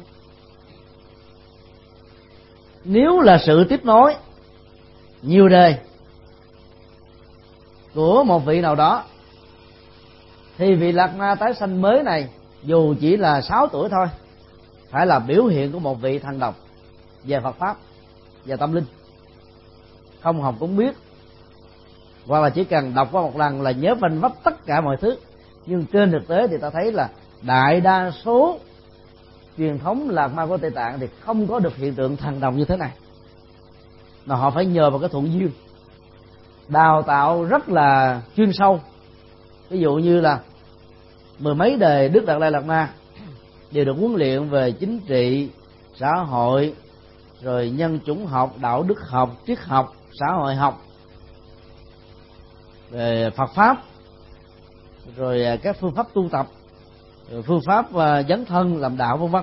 Nếu là sự tiếp nối nhiều đời của một vị nào đó, thì vị lạc ma tái sanh mới này dù chỉ là sáu tuổi thôi, phải là biểu hiện của một vị thần độc về Phật pháp và tâm linh, không học cũng biết, hoặc là chỉ cần đọc qua một lần là nhớ vanh vách tất cả mọi thứ. Nhưng trên thực tế thì ta thấy là đại đa số truyền thống lạc ma của Tây Tạng thì không có được hiện tượng thần đồng như thế này, mà họ phải nhờ vào cái thuận duyên đào tạo rất là chuyên sâu. Ví dụ như là mười mấy đời Đức Đạt Lai Lạt Ma đều được huấn luyện về chính trị, xã hội, rồi nhân chủng học, đạo đức học, triết học, xã hội học, về Phật pháp, rồi các phương pháp tu tập, rồi phương pháp dấn thân làm đạo vân vân.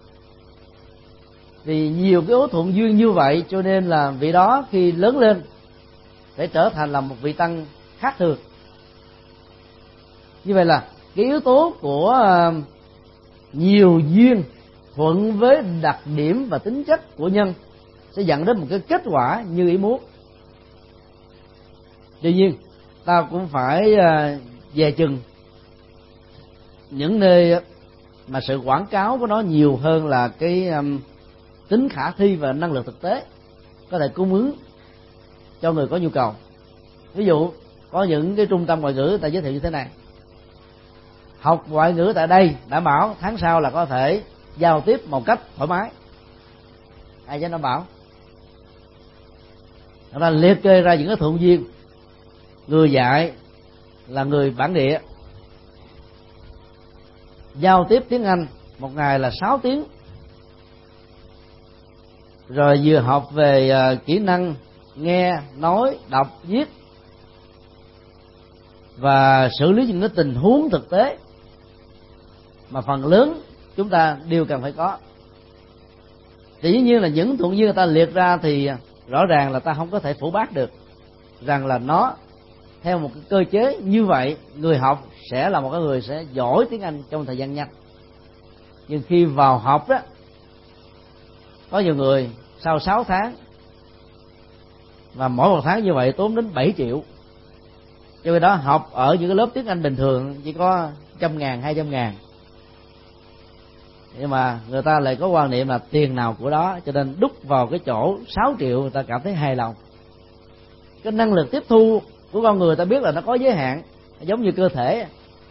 Vì nhiều cái yếu thuận duyên như vậy cho nên là vị đó khi lớn lên để trở thành là một vị tăng khác thường. Như vậy là cái yếu tố của nhiều duyên thuận với đặc điểm và tính chất của nhân sẽ dẫn đến một cái kết quả như ý muốn. Tuy nhiên ta cũng phải dè chừng những nơi mà sự quảng cáo của nó nhiều hơn là cái um, tính khả thi và năng lực thực tế có thể cung ứng cho người có nhu cầu. Ví dụ có những cái trung tâm ngoại ngữ ta giới thiệu như thế này: học ngoại ngữ tại đây đảm bảo tháng sau là có thể giao tiếp một cách thoải mái. Ai dám đảm bảo? Người ta liệt kê ra những cái thuận duyên. Người dạy là người bản địa, giao tiếp tiếng Anh một ngày là sáu tiếng, rồi vừa học về uh, kỹ năng nghe, nói, đọc, viết và xử lý những cái tình huống thực tế mà phần lớn chúng ta đều cần phải có. Thì dĩ nhiên là những thuận duyên người ta liệt ra thì rõ ràng là ta không có thể phổ bác được rằng là nó theo một cái cơ chế như vậy, người học sẽ là một cái người sẽ giỏi tiếng Anh trong thời gian nhanh. Nhưng khi vào học đó, có nhiều người sau sáu tháng, và mỗi một tháng như vậy tốn đến bảy triệu. Cho nên đó học ở những cái lớp tiếng Anh bình thường chỉ có trăm ngàn, hai trăm ngàn. Nhưng mà người ta lại có quan niệm là tiền nào của đó, cho nên đút vào cái chỗ sáu triệu người ta cảm thấy hài lòng. Cái năng lực tiếp thu của con người ta biết là nó có giới hạn, giống như cơ thể.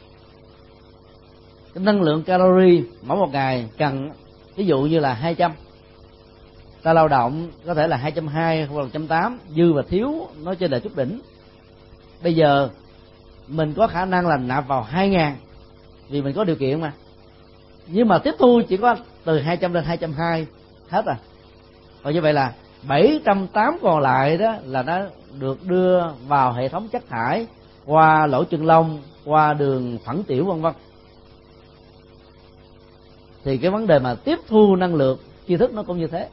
Cái năng lượng calorie mỗi một ngày cần, ví dụ như là hai trăm, ta lao động có thể là hai trăm hai mươi hoặc một trăm tám mươi, dư và thiếu nó trên lệch chút đỉnh. Bây giờ mình có khả năng là nạp vào hai ngàn vì mình có điều kiện mà, nhưng mà tiếp thu chỉ có từ hai trăm lên hai trăm hai mươi hết rồi. Và như vậy là bảy trăm tám mươi còn lại đó là nó được đưa vào hệ thống chất thải qua lỗ chân lông, qua đường phẳng tiểu vân vân. Thì cái vấn đề mà tiếp thu năng lượng tri thức nó cũng như thế.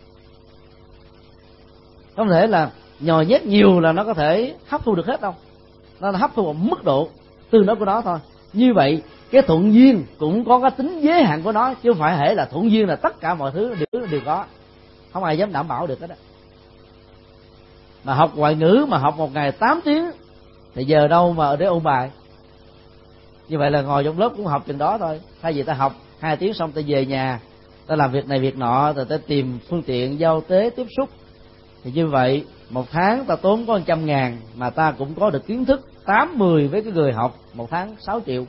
Không thể là nhồi nhét nhiều là nó có thể hấp thu được hết đâu. Nó hấp thu một mức độ tương đối của nó thôi. Như vậy cái thuận duyên cũng có cái tính giới hạn của nó, chứ không phải hệ là thuận duyên là tất cả mọi thứ đều, đều có. Không ai dám đảm bảo được cái đó. Mà học ngoại ngữ mà học một ngày tám tiếng thì giờ đâu mà để ôn bài. Như vậy là ngồi trong lớp cũng học chừng đó thôi. Thay vì ta học hai tiếng xong ta về nhà, ta làm việc này việc nọ, rồi ta tìm phương tiện giao tế tiếp xúc, thì như vậy một tháng ta tốn có một trăm ngàn mà ta cũng có được kiến thức tám mười với cái người học một tháng sáu triệu.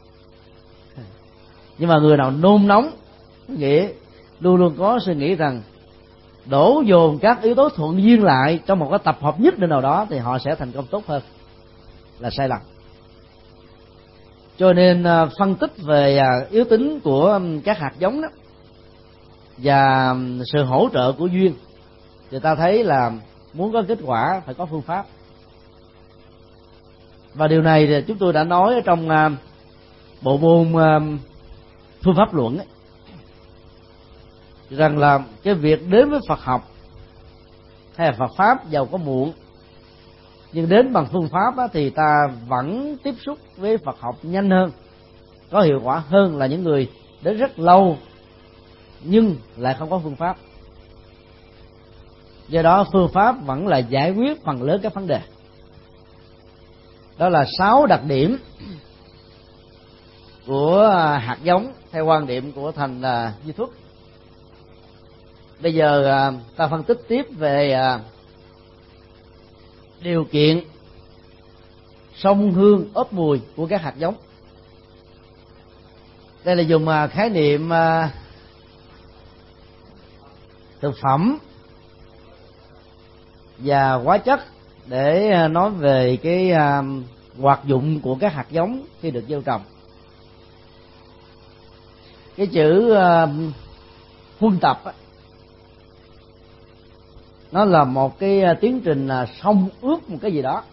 Nhưng mà người nào nôn nóng, nghĩa luôn luôn có suy nghĩ rằng đổ dồn các yếu tố thuận duyên lại trong một cái tập hợp nhất định nào đó thì họ sẽ thành công tốt hơn, là sai lầm. Cho nên phân tích về yếu tính của các hạt giống đó và sự hỗ trợ của duyên, thì ta thấy là muốn có kết quả phải có phương pháp. Và điều này thì chúng tôi đã nói ở trong bộ môn phương pháp luận ấy, rằng là cái việc đến với Phật học hay là Phật pháp giàu có muộn, nhưng đến bằng phương pháp á, thì ta vẫn tiếp xúc với Phật học nhanh hơn, có hiệu quả hơn là những người đến rất lâu nhưng lại không có phương pháp. Do đó phương pháp vẫn là giải quyết phần lớn các vấn đề. Đó là sáu đặc điểm của hạt giống theo quan điểm của Thành Duy Thuất. Bây giờ ta phân tích tiếp về điều kiện sông hương ốp mùi của các hạt giống. Đây là dùng khái niệm thực phẩm và hóa chất để nói về cái hoạt dụng của các hạt giống khi được gieo trồng. Cái chữ huân tập á, nó là một cái tiến trình là xông ướp một cái gì đó,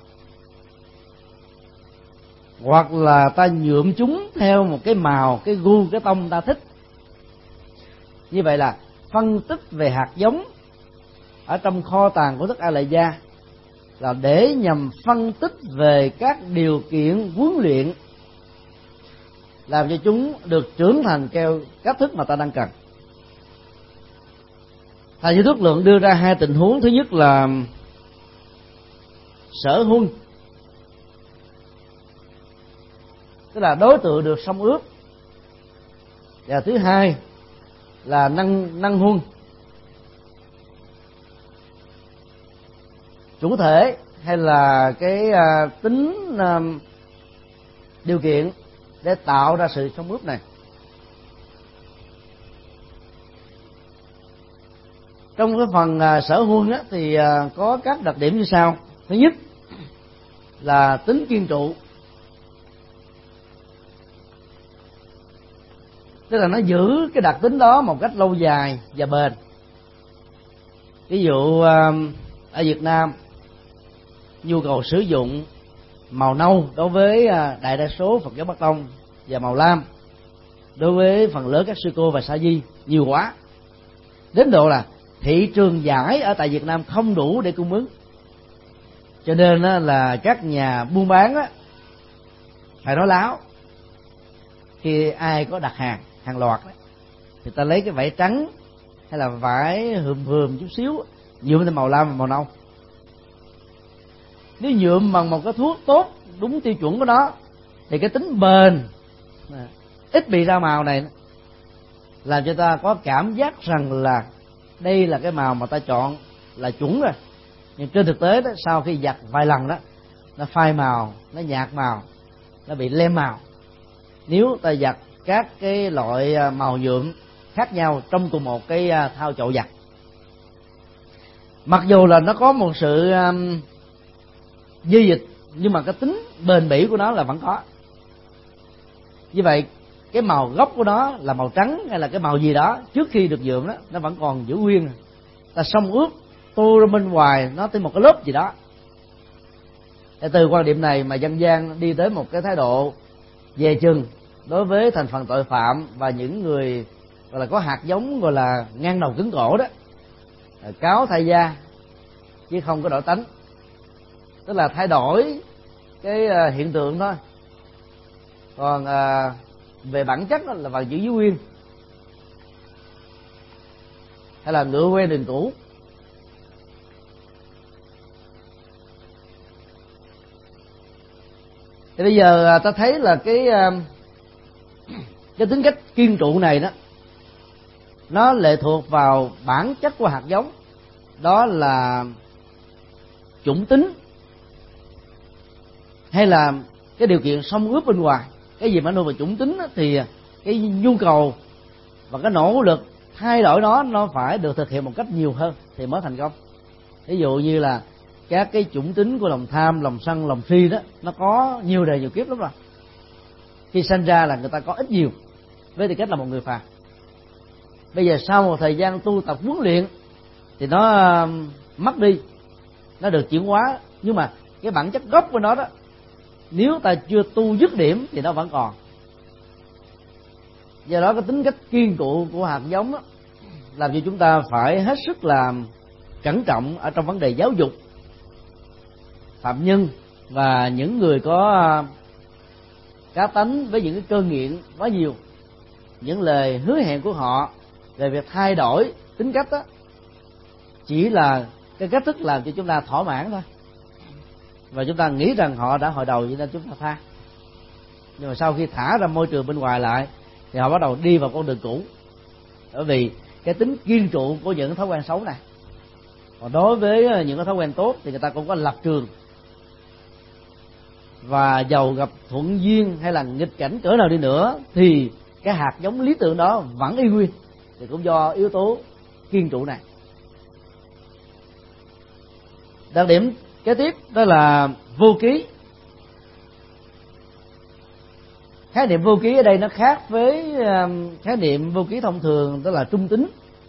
hoặc là ta nhuộm chúng theo một cái màu, cái gu, cái tông ta thích. Như vậy là phân tích về hạt giống ở trong kho tàng của Đức A Lại Gia là để nhằm phân tích về các điều kiện huấn luyện làm cho chúng được trưởng thành theo cách thức mà ta đang cần. Thầy Duy Thuất Lượng đưa ra hai tình huống. Thứ nhất là sở huân, tức là đối tượng được xông ướp, và thứ hai là năng năng huân, chủ thể hay là cái uh, tính uh, điều kiện để tạo ra sự xông ướp này. Trong cái phần uh, sở huân á, thì uh, có các đặc điểm như sau. Thứ nhất là tính kiên trụ, tức là nó giữ cái đặc tính đó một cách lâu dài và bền. Ví dụ uh, ở Việt Nam, nhu cầu sử dụng màu nâu đối với đại đa số Phật giáo Bắc Tông và màu lam đối với phần lớn các sư cô và sa di nhiều quá, đến độ là thị trường vải ở tại Việt Nam không đủ để cung ứng, cho nên là các nhà buôn bán phải nói láo. Khi ai có đặt hàng hàng loạt thì ta lấy cái vải trắng hay là vải hườm hườm chút xíu, nhuộm thành màu lam và màu nâu. Nếu nhuộm bằng một cái thuốc tốt đúng tiêu chuẩn của nó thì cái tính bền, ít bị ra màu này làm cho ta có cảm giác rằng là đây là cái màu mà ta chọn là chuẩn rồi. Nhưng trên thực tế đó, sau khi giặt vài lần đó, nó phai màu, nó nhạt màu, nó bị lem màu. Nếu ta giặt các cái loại màu nhuộm khác nhau trong cùng một cái thao chậu giặt, mặc dù là nó có một sự um, dư dịch, nhưng mà cái tính bền bỉ của nó là vẫn có. Như vậy cái màu gốc của nó là màu trắng hay là cái màu gì đó, trước khi được nhuộm đó nó vẫn còn giữ nguyên. Ta xông ướp tô ra bên ngoài nó tới một cái lớp gì đó. Để từ quan điểm này mà dân gian đi tới một cái thái độ dè chừng đối với thành phần tội phạm và những người gọi là có hạt giống gọi là ngang đầu cứng cổ đó, cáo thay da chứ không có đổi tánh, tức là thay đổi cái hiện tượng thôi, còn à, về bản chất đó là vẫn giữ giữ nguyên, hay là ngựa quen đường cũ. Thì bây giờ ta thấy là cái cái tính cách kiên trụ này đó, nó lệ thuộc vào bản chất của hạt giống, đó là chủng tính hay là cái điều kiện xông ướp bên ngoài. Cái gì mà nuôi vào chủng tính đó, thì cái nhu cầu và cái nỗ lực thay đổi nó nó phải được thực hiện một cách nhiều hơn thì mới thành công. Ví dụ như là các cái chủng tính của lòng tham, lòng sân, lòng si đó, nó có nhiều đời nhiều kiếp lắm rồi. Khi sinh ra là người ta có ít nhiều với tư cách là một người phàm. Bây giờ sau một thời gian tu tập huấn luyện thì nó mất đi, nó được chuyển hóa, nhưng mà cái bản chất gốc của nó đó, nếu ta chưa tu dứt điểm thì nó vẫn còn. Do đó cái tính cách kiên cụ của hạt giống đó, làm cho chúng ta phải hết sức là cẩn trọng ở trong vấn đề giáo dục phạm nhân và những người có cá tánh với những cái cơ nghiện quá nhiều. Những lời hứa hẹn của họ về việc thay đổi tính cách đó chỉ là cái cách thức làm cho chúng ta thỏa mãn thôi, và chúng ta nghĩ rằng họ đã hồi đầu cho nên chúng ta tha. Nhưng mà sau khi thả ra môi trường bên ngoài lại thì họ bắt đầu đi vào con đường cũ, bởi vì cái tính kiên trụ của những thói quen xấu này. Còn đối với những cái thói quen tốt thì người ta cũng có lập trường, và dầu gặp thuận duyên hay là nghịch cảnh cỡ nào đi nữa thì cái hạt giống lý tưởng đó vẫn y nguyên, thì cũng do yếu tố kiên trụ này. Đặc điểm kế tiếp đó là vô ký. Khái niệm vô ký ở đây nó khác với khái niệm vô ký thông thường, đó là trung tính.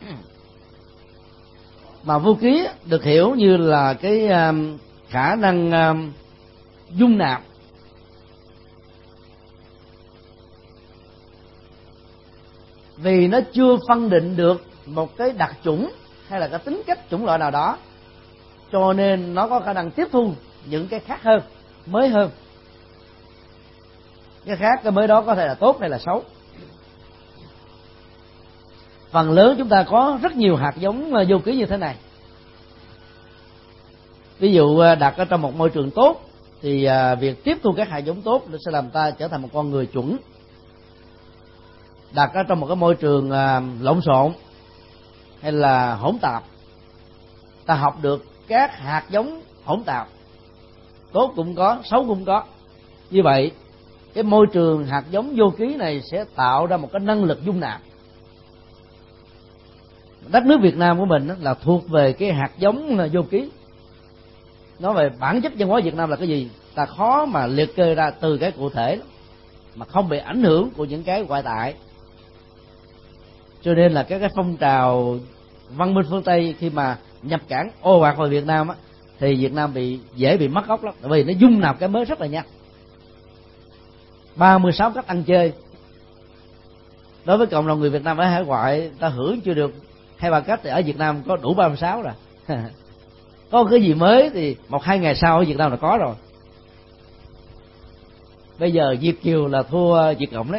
Mà vô ký được hiểu như là cái khả năng dung nạp, vì nó chưa phân định được một cái đặc chủng hay là cái tính cách chủng loại nào đó, cho nên nó có khả năng tiếp thu những cái khác hơn, mới hơn. Cái khác, cái mới đó có thể là tốt hay là xấu. Phần lớn chúng ta có rất nhiều hạt giống vô ký như thế này. Ví dụ đặt ở trong một môi trường tốt thì việc tiếp thu các hạt giống tốt nó sẽ làm ta trở thành một con người chuẩn. Đặt ở trong một cái môi trường lộn xộn hay là hỗn tạp, ta học được các hạt giống hỗn tạp, tốt cũng có, xấu cũng có. Như vậy cái môi trường hạt giống vô ký này sẽ tạo ra một cái năng lực dung nạp. Đất nước Việt Nam của mình là thuộc về cái hạt giống vô ký. Nói về bản chất văn hóa Việt Nam là cái gì, ta khó mà liệt kê ra từ cái cụ thể đó, mà không bị ảnh hưởng của những cái ngoại tại. Cho nên là các cái phong trào văn minh phương Tây khi mà nhập cảng ồ ạt vào Việt Nam á, thì Việt Nam bị dễ bị mất gốc lắm, bởi vì nó dung nạp cái mới rất là nhanh. ba mươi sáu cách ăn chơi đối với cộng đồng người Việt Nam ở hải ngoại ta hưởng chưa được hai ba cách thì ở Việt Nam có đủ ba mươi sáu rồi. Có cái gì mới thì một hai ngày sau ở Việt Nam là có rồi. Bây giờ Việt kiều là thua Việt cộng đấy.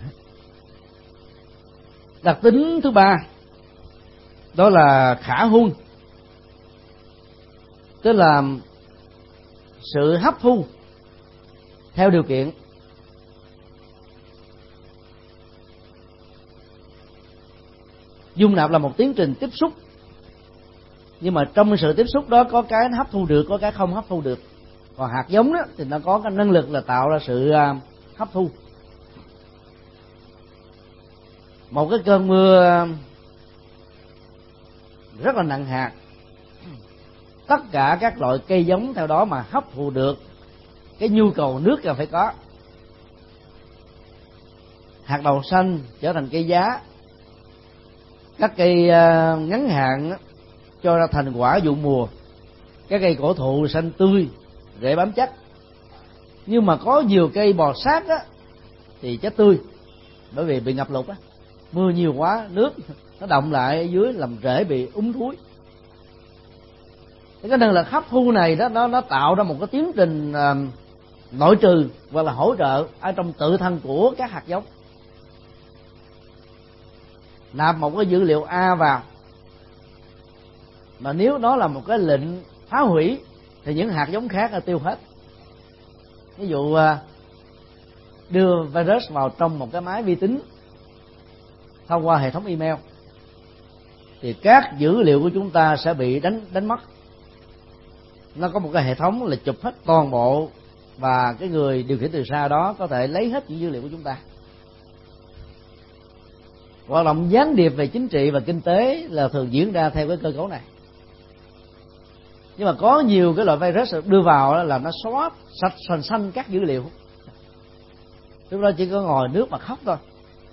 Đặc tính thứ ba đó là khả huân, tức là sự hấp thu theo điều kiện. Dung nạp là một tiến trình tiếp xúc, nhưng mà trong sự tiếp xúc đó có cái hấp thu được, có cái không hấp thu được. Còn hạt giống đó thì nó có cái năng lực là tạo ra sự hấp thu. Một cái cơn mưa rất là nặng hạt, tất cả các loại cây giống theo đó mà hấp thụ được cái nhu cầu nước là phải có. Hạt đậu xanh trở thành cây giá, các cây ngắn hạn cho ra thành quả vụ mùa, các cây cổ thụ xanh tươi rễ bám chắc. Nhưng mà có nhiều cây bò sát á thì chết tươi, bởi vì bị ngập lụt á, mưa nhiều quá, nước nó đọng lại ở dưới làm rễ bị úng thúi. Cái năng lực hấp thu này đó nó nó tạo ra một cái tiến trình uh, nội trừ hoặc là hỗ trợ ở trong tự thân của các hạt giống. Nạp một cái dữ liệu A vào, mà nếu nó là một cái lệnh phá hủy thì những hạt giống khác là tiêu hết. Ví dụ uh, đưa virus vào trong một cái máy vi tính thông qua hệ thống email thì các dữ liệu của chúng ta sẽ bị đánh đánh mất. Nó có một cái hệ thống là chụp hết toàn bộ, và cái người điều khiển từ xa đó có thể lấy hết những dữ liệu của chúng ta. Hoạt động gián điệp về chính trị và kinh tế là thường diễn ra theo cái cơ cấu này. Nhưng mà có nhiều cái loại virus đưa vào là nó xóa sạch sành xanh các dữ liệu. Lúc đó chỉ có ngồi nước mà khóc thôi.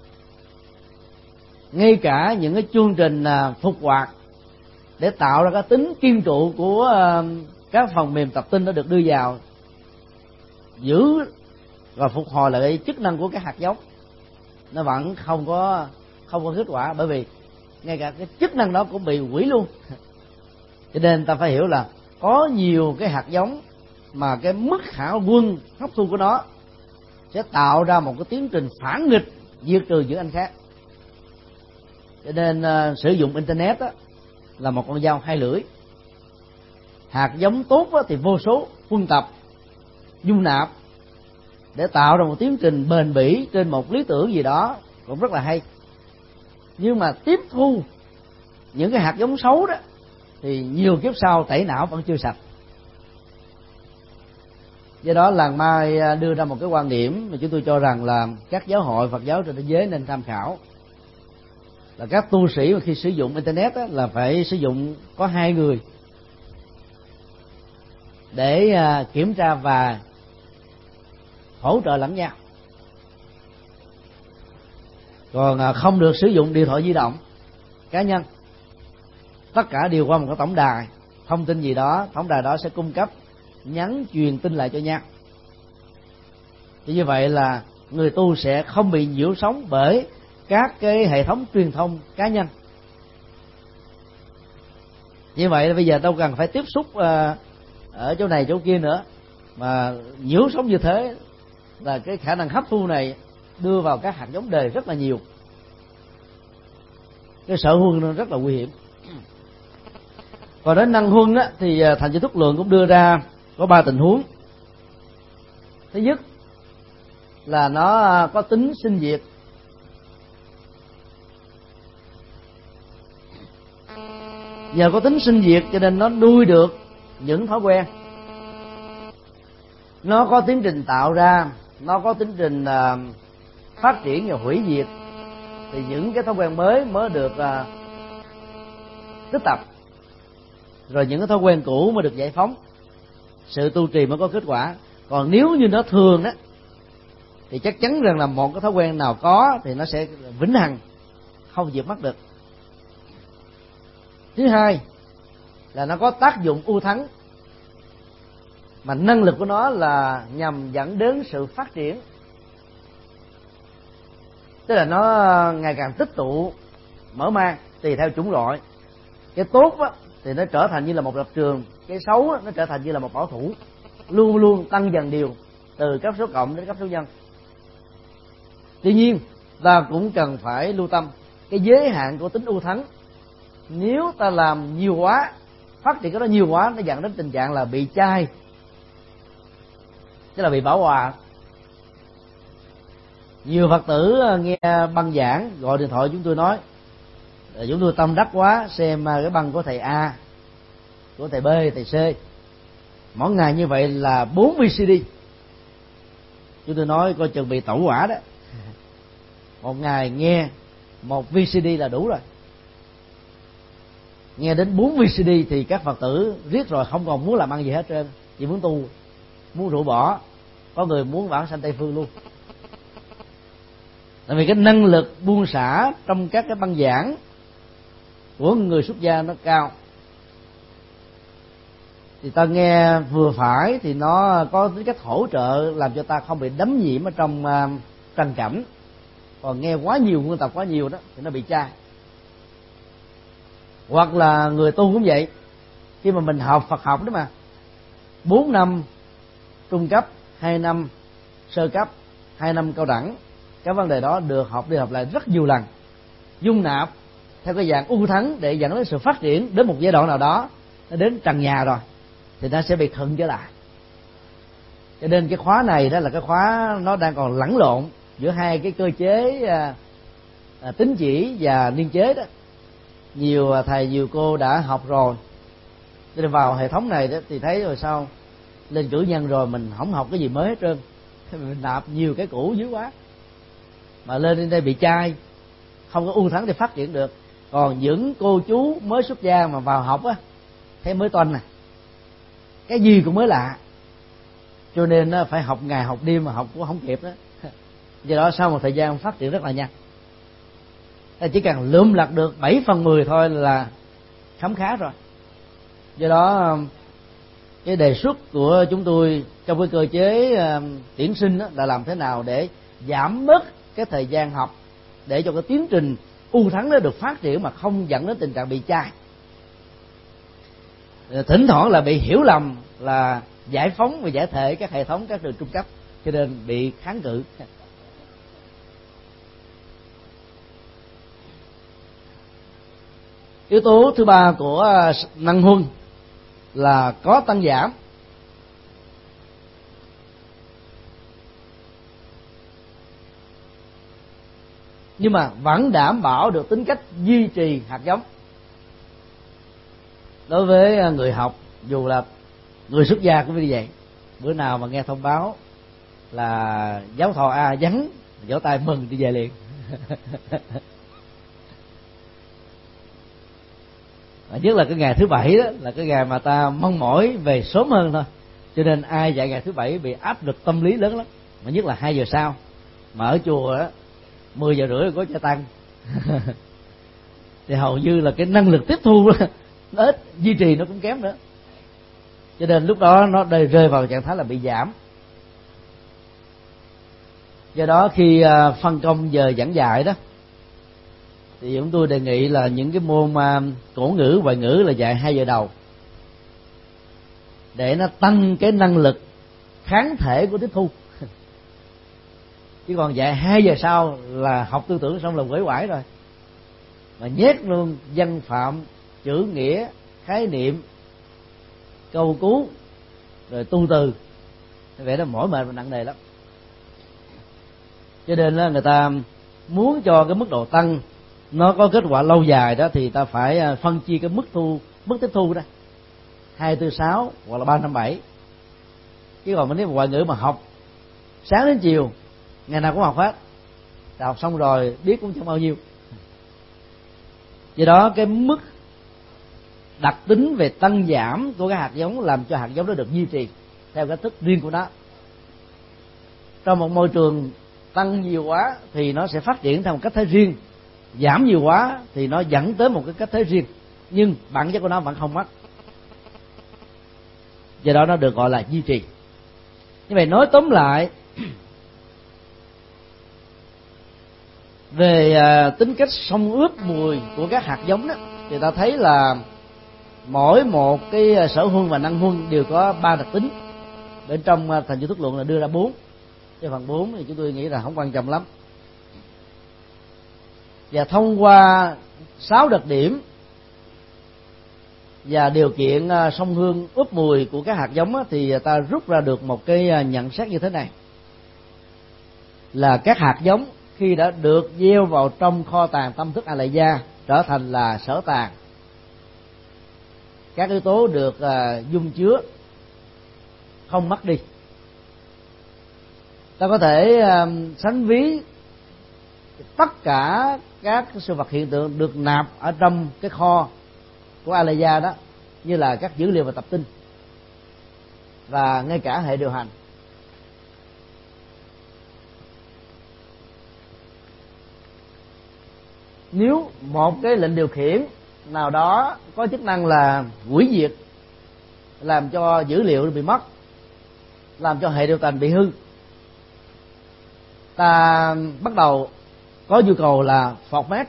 Ngay cả những cái chương trình phục hoạt để tạo ra cái tính kiên trụ của các phần mềm tập tin đã được đưa vào, giữ và phục hồi lại cái chức năng của các hạt giống, nó vẫn không có không có kết quả, bởi vì ngay cả cái chức năng đó cũng bị hủy luôn. Cho nên ta phải hiểu là có nhiều cái hạt giống mà cái mức khả quân hấp thu của nó sẽ tạo ra một cái tiến trình phản nghịch diệt trừ những anh khác. Cho nên uh, sử dụng internet đó, là một con dao hai lưỡi. Hạt giống tốt đó, thì vô số huân tập dung nạp để tạo ra một tiến trình bền bỉ trên một lý tưởng gì đó cũng rất là hay. Nhưng mà tiếp thu những cái hạt giống xấu đó thì nhiều kiếp sau tẩy não vẫn chưa sạch. Do đó làng Mai đưa ra một cái quan điểm mà chúng tôi cho rằng là các giáo hội Phật giáo trên thế giới nên tham khảo, là các tu sĩ mà khi sử dụng internet á, là phải sử dụng có hai người để kiểm tra và hỗ trợ lẫn nhau. Còn không được sử dụng điện thoại di động cá nhân. Tất cả đều qua một cái tổng đài thông tin gì đó, tổng đài đó sẽ cung cấp nhắn truyền tin lại cho nhau. Thì như vậy là người tu sẽ không bị nhiễu sóng bởi các cái hệ thống truyền thông cá nhân. Như vậy là bây giờ đâu cần phải tiếp xúc uh, ở chỗ này chỗ kia nữa, mà nhiễu sóng như thế là cái khả năng hấp thu này đưa vào các hạt giống đời rất là nhiều. Cái sở huân nó rất là nguy hiểm. Còn đến năng huân á, thì Thành Chỉ Thuốc Lượng cũng đưa ra có ba tình huống. Thứ nhất là nó có tính sinh diệt. Nhờ có tính sinh diệt cho nên nó nuôi được những thói quen. Nó có tiến trình tạo ra, nó có tiến trình uh, phát triển và hủy diệt, thì những cái thói quen mới mới được uh, tích tập, rồi những cái thói quen cũ mới được giải phóng, sự tu trì mới có kết quả. Còn nếu như nó thường đó thì chắc chắn rằng là một cái thói quen nào có thì nó sẽ vĩnh hằng, không diệt mất được. Thứ hai là nó có tác dụng ưu thắng, mà năng lực của nó là nhằm dẫn đến sự phát triển, tức là nó ngày càng tích tụ mở mang, tùy theo chủng loại. Cái tốt á, thì nó trở thành như là một lập trường, cái xấu á, nó trở thành như là một bảo thủ, luôn luôn tăng dần điều từ cấp số cộng đến cấp số nhân. Tuy nhiên ta cũng cần phải lưu tâm cái giới hạn của tính ưu thắng. Nếu ta làm nhiều quá, phát triển cái đó nhiều quá, nó dẫn đến tình trạng là bị chai, tức là bị bảo hòa. Nhiều Phật tử nghe băng giảng gọi điện thoại chúng tôi nói chúng tôi tâm đắc quá xem cái băng của thầy A, của thầy B, thầy C, mỗi ngày như vậy là bốn vê xê đê. Chúng tôi nói coi chừng bị tẩu hỏa đó. Một ngày nghe một vê xê đê là đủ rồi. Nghe đến bốn vê xê đê thì các Phật tử riết rồi không còn muốn làm ăn gì hết trơn, chỉ muốn tu, muốn rũ bỏ, có người muốn vãng sanh Tây Phương luôn. Tại vì cái năng lực buông xả trong các cái băng giảng của người xuất gia nó cao, thì ta nghe vừa phải thì nó có tính cách hỗ trợ làm cho ta không bị đắm nhiễm ở trong uh, trần cảnh. Còn nghe quá nhiều, nguyên tập quá nhiều đó thì nó bị chai. Hoặc là người tu cũng vậy, khi mà mình học Phật học đó mà, bốn năm trung cấp, hai năm sơ cấp, hai năm cao đẳng, cái vấn đề đó được học đi học lại rất nhiều lần, dung nạp theo cái dạng ưu thắng để dẫn đến sự phát triển. Đến một giai đoạn nào đó nó đến trần nhà rồi thì nó sẽ bị khựng trở lại. Cho nên cái khóa này đó là cái khóa nó đang còn lẫn lộn giữa hai cái cơ chế à, à, tín chỉ và niên chế đó. Nhiều thầy nhiều cô đã học rồi, cho nên vào hệ thống này đó thì thấy rồi sao lên cử nhân rồi mình không học cái gì mới hết trơn, mình nạp nhiều cái cũ dưới quá, mà lên đến đây bị chai, không có ưu thắng để phát triển được. Còn những cô chú mới xuất gia mà vào học á, thấy mới toanh nè, cái gì cũng mới lạ, cho nên phải học ngày học đêm mà học cũng không kịp đó. Do đó sau một thời gian phát triển rất là nhanh. Chỉ cần lượm lặt được bảy phần mười thôi là khấm khá rồi. Do đó cái đề xuất của chúng tôi trong cái cơ chế uh, tuyển sinh đó là làm thế nào để giảm bớt cái thời gian học, để cho cái tiến trình ưu thắng nó được phát triển mà không dẫn đến tình trạng bị chai. Thỉnh thoảng là bị hiểu lầm là giải phóng và giải thể các hệ thống các trường trung cấp, cho nên bị kháng cự. Yếu tố thứ ba của năng huân là có tăng giảm. Nhưng mà vẫn đảm bảo được tính cách duy trì hạt giống. Đối với người học, dù là người xuất gia cũng như vậy, bữa nào mà nghe thông báo là giáo thọ A vắng, vỗ tay mừng đi về liền. Nhất là cái ngày thứ bảy đó là cái ngày mà ta mong mỏi về sớm hơn thôi, cho nên ai dạy ngày thứ bảy bị áp lực tâm lý lớn lắm. Mà nhất là hai giờ sau, mà ở chùa đó mười giờ rưỡi có cha tăng thì hầu như là cái năng lực tiếp thu đó, nó ít, duy trì nó cũng kém nữa, cho nên lúc đó nó rơi vào trạng thái là bị giảm. Do đó khi phân công giờ giảng dạy đó thì chúng tôi đề nghị là những cái môn cổ ngữ, ngoại ngữ là dạy hai giờ đầu, để nó tăng cái năng lực kháng thể của tiếp thu. Chứ còn dạy hai giờ sau là học tư tưởng xong là quể quải rồi, mà nhét luôn văn phạm, chữ nghĩa, khái niệm, câu cú, rồi tu từ, vậy đó mỏi mệt và nặng nề lắm. Cho nên là người ta muốn cho cái mức độ tăng nó có kết quả lâu dài đó thì ta phải phân chia cái mức thu, mức tiếp thu đó hai tư sáu hoặc là ba năm bảy. Chứ còn nếu mà ngoại ngữ mà học sáng đến chiều ngày nào cũng học hết, học xong rồi biết cũng chẳng bao nhiêu. Do đó cái mức đặc tính về tăng giảm của cái hạt giống làm cho hạt giống nó được duy trì theo cách thức riêng của nó. Trong một môi trường tăng nhiều quá thì nó sẽ phát triển theo một cách thế riêng, giảm nhiều quá thì nó dẫn tới một cái cách thế riêng, nhưng bản chất của nó vẫn không mất. Do đó nó được gọi là duy trì. Như vậy nói tóm lại, Về à, tính cách xông ướp mùi của các hạt giống đó, thì ta thấy là mỗi một cái sở huân và năng huân đều có ba đặc tính. Bên trong à, thành chữ thức luận là đưa ra bốn, cái phần bốn thì chúng tôi nghĩ là không quan trọng lắm. Và thông qua sáu đặc điểm và điều kiện à, xông hương ướp mùi của các hạt giống á, thì ta rút ra được một cái à, nhận xét như thế này: là các hạt giống khi đã được gieo vào trong kho tàng tâm thức A Lại Gia trở thành là sở tàng, các yếu tố được uh, dung chứa không mất đi. Ta có thể uh, sánh ví tất cả các sự vật hiện tượng được nạp ở trong cái kho của A Lại Gia đó như là các dữ liệu và tập tin, và ngay cả hệ điều hành. Nếu một cái lệnh điều khiển nào đó có chức năng là hủy diệt, làm cho dữ liệu bị mất, làm cho hệ điều hành bị hư, ta bắt đầu có nhu cầu là format.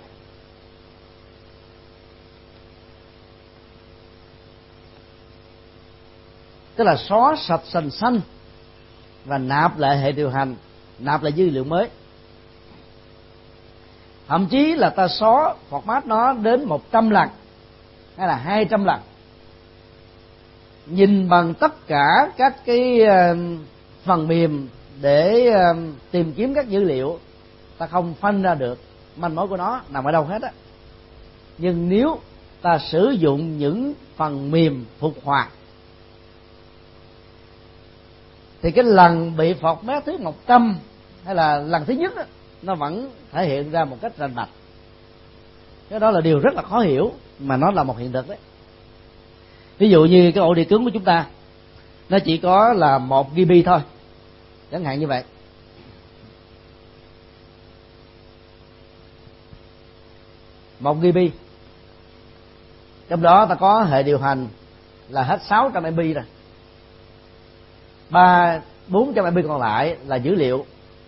Tức là xóa sạch sành xanh và nạp lại hệ điều hành, nạp lại dữ liệu mới. Thậm chí là ta xóa format nó đến một trăm lần hay là hai trăm lần. Nhìn bằng tất cả các cái phần mềm để tìm kiếm các dữ liệu, ta không phân ra được manh mối của nó nằm ở đâu hết á. Nhưng nếu ta sử dụng những phần mềm phục hoạt thì cái lần bị format thứ một trăm hay là lần thứ nhất á, nó vẫn thể hiện ra một cách rành mạch. Cái đó là điều rất là khó hiểu, mà nó là một hiện thực đấy. Ví dụ như cái ổ đĩa cứng của chúng ta, nó chỉ có là một gi bi thôi, chẳng hạn như vậy. Một gi bi, trong đó ta có hệ điều hành là hết sáu trăm em bê rồi, ba bốn trăm em bê còn lại là dữ liệu.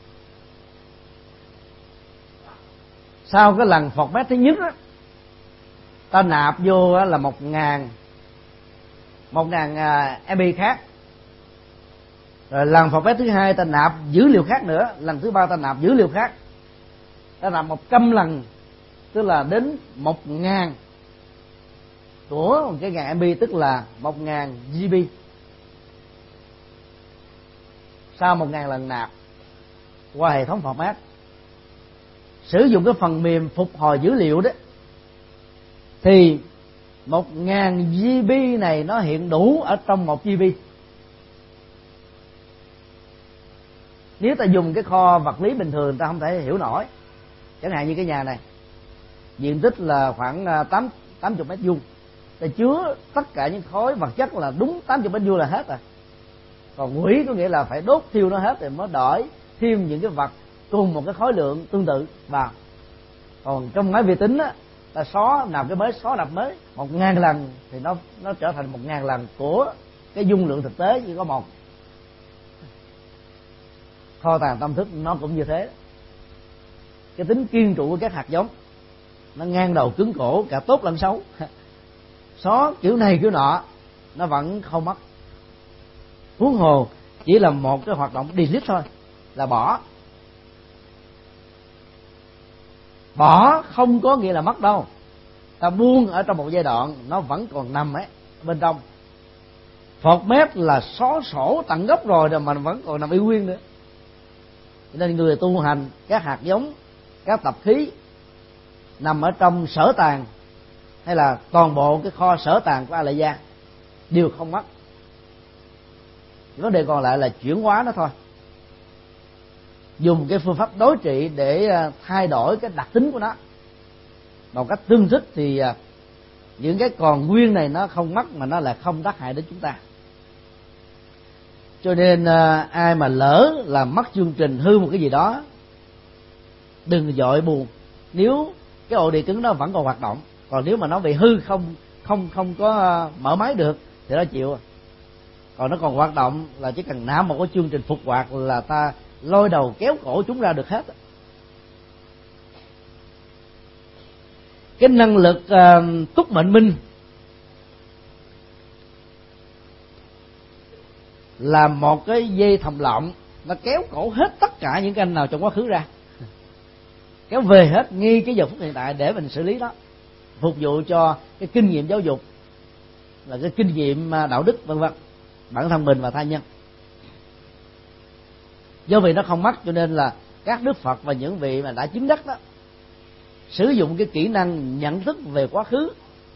Sau cái lần format thứ nhất đó, ta nạp vô là một ngàn một ngàn em bê khác, rồi lần format thứ hai ta nạp dữ liệu khác nữa, lần thứ ba ta nạp dữ liệu khác, ta nạp một trăm lần, tức là đến một ngàn của một cái ngàn em bê, tức là một ngàn gi bi. Sau một ngàn lần nạp qua hệ thống format, sử dụng cái phần mềm phục hồi dữ liệu đó, thì một ngàn gi bi này nó hiện đủ ở trong một gi bi. Nếu ta dùng cái kho vật lý bình thường ta không thể hiểu nổi. Chẳng hạn như cái nhà này, diện tích là khoảng tám tám mươi mét vuông, ta chứa tất cả những khối vật chất là đúng tám mươi mét vuông là hết rồi. Còn hủy có nghĩa là phải đốt thiêu nó hết rồi mới đổi thêm những cái vật cùng một cái khối lượng tương tự vào. Còn trong máy vi tính á, ta xóa nạp cái mới, xóa nạp mới một ngàn lần thì nó nó trở thành một ngàn lần của cái dung lượng thực tế chỉ có một. Kho tàng tâm thức nó cũng như thế. Cái tính kiên trụ của các hạt giống nó ngang đầu cứng cổ cả tốt lẫn xấu. Xóa kiểu này kiểu nọ nó vẫn không mất. Huống hồ chỉ là một cái hoạt động delete thôi là bỏ. Bỏ không có nghĩa là mất đâu. Ta buông ở trong một giai đoạn nó vẫn còn nằm ấy bên trong. Format là xóa sổ tận gốc rồi mà vẫn còn nằm y nguyên nữa. Nên người tu hành các hạt giống, các tập khí nằm ở trong sở tàng hay là toàn bộ cái kho sở tàng của A Lại Gia đều không mất. Vấn đề còn lại là chuyển hóa nó thôi. Dùng cái phương pháp đối trị để thay đổi cái đặc tính của nó một cách tương thích, thì những cái còn nguyên này nó không mất mà nó lại không tác hại đến chúng ta. Cho nên ai mà lỡ làm mất chương trình, hư một cái gì đó, đừng vội buồn. Nếu cái ổ đĩa cứng nó vẫn còn hoạt động, còn nếu mà nó bị hư không không không có mở máy được thì nó chịu. Còn nó còn hoạt động là chỉ cần nạp một cái chương trình phục hoạt là ta lôi đầu kéo cổ chúng ra được hết. cái năng lực uh, túc mệnh minh là một cái dây thòng lọng, nó kéo cổ hết tất cả những cái anh nào trong quá khứ ra, kéo về hết ngay cái giờ phút hiện tại để mình xử lý đó, phục vụ cho cái kinh nghiệm giáo dục, là cái kinh nghiệm đạo đức vân vân, bản thân mình và tha nhân. Do vì nó không mất, cho nên là các đức Phật và những vị mà đã chứng đắc đó sử dụng cái kỹ năng nhận thức về quá khứ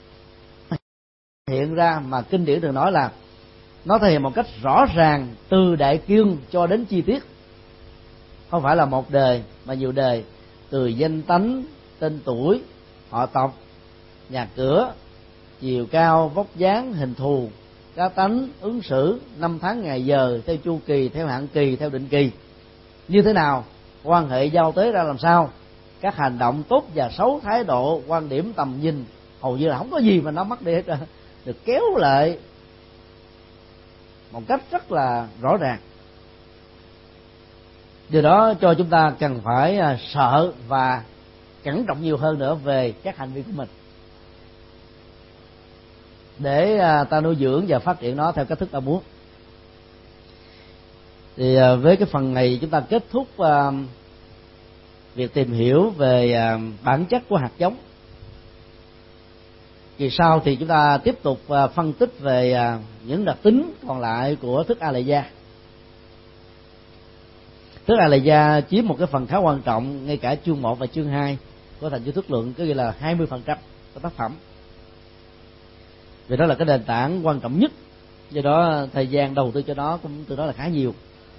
hiện ra, mà kinh điển thường nói là nó thể hiện một cách rõ ràng từ đại cương cho đến chi tiết, không phải là một đời mà nhiều đời, từ danh tánh, tên tuổi, họ tộc, nhà cửa, chiều cao, vóc dáng, hình thù, cá tánh, ứng xử, năm tháng ngày giờ, theo chu kỳ, theo hạn kỳ, theo định kỳ như thế nào, quan hệ giao tế ra làm sao, các hành động tốt và xấu, thái độ, quan điểm, tầm nhìn, hầu như là không có gì mà nó mất đi hết rồi, được kéo lại một cách rất là rõ ràng. Điều đó cho chúng ta cần phải sợ và cẩn trọng nhiều hơn nữa về các hành vi của mình, để ta nuôi dưỡng và phát triển nó theo cách thức ta muốn. Thì với cái phần này chúng ta kết thúc việc tìm hiểu về bản chất của hạt giống. Kỳ sau thì chúng ta tiếp tục phân tích về những đặc tính còn lại của thức A Lại Gia. Thức A Lại Gia chiếm một cái phần khá quan trọng ngay cả chương một và chương hai của Thành Vô Thức Luận, có nghĩa là hai mươi phần trăm của tác phẩm. Vì đó là cái nền tảng quan trọng nhất, do đó thời gian đầu tư cho nó cũng từ đó là khá nhiều.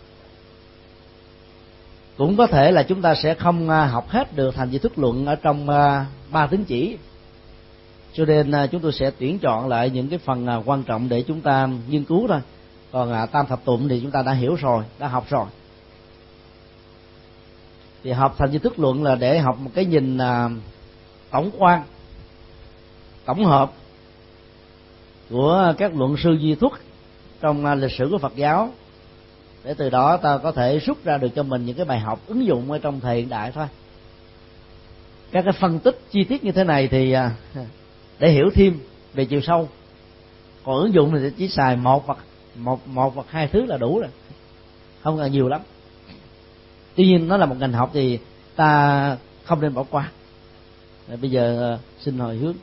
Cũng có thể là chúng ta sẽ không học hết được Thành Vô Thức Luận ở trong ba tín chỉ, cho nên chúng tôi sẽ tuyển chọn lại những cái phần quan trọng để chúng ta nghiên cứu thôi. Còn tam thập tụng thì chúng ta đã hiểu rồi, đã học rồi. Thì học Thành Vô Thức Luận là để học một cái nhìn tổng quan, tổng hợp của các luận sư duy thuyết trong lịch sử của Phật giáo, để từ đó ta có thể rút ra được cho mình những cái bài học ứng dụng ở trong thời hiện đại thôi. Các cái phân tích chi tiết như thế này thì để hiểu thêm về chiều sâu, còn ứng dụng thì chỉ xài một hoặc một một hoặc hai thứ là đủ rồi, không cần nhiều lắm. Tuy nhiên nó là một ngành học thì ta không nên bỏ qua. Bây giờ xin hồi hướng.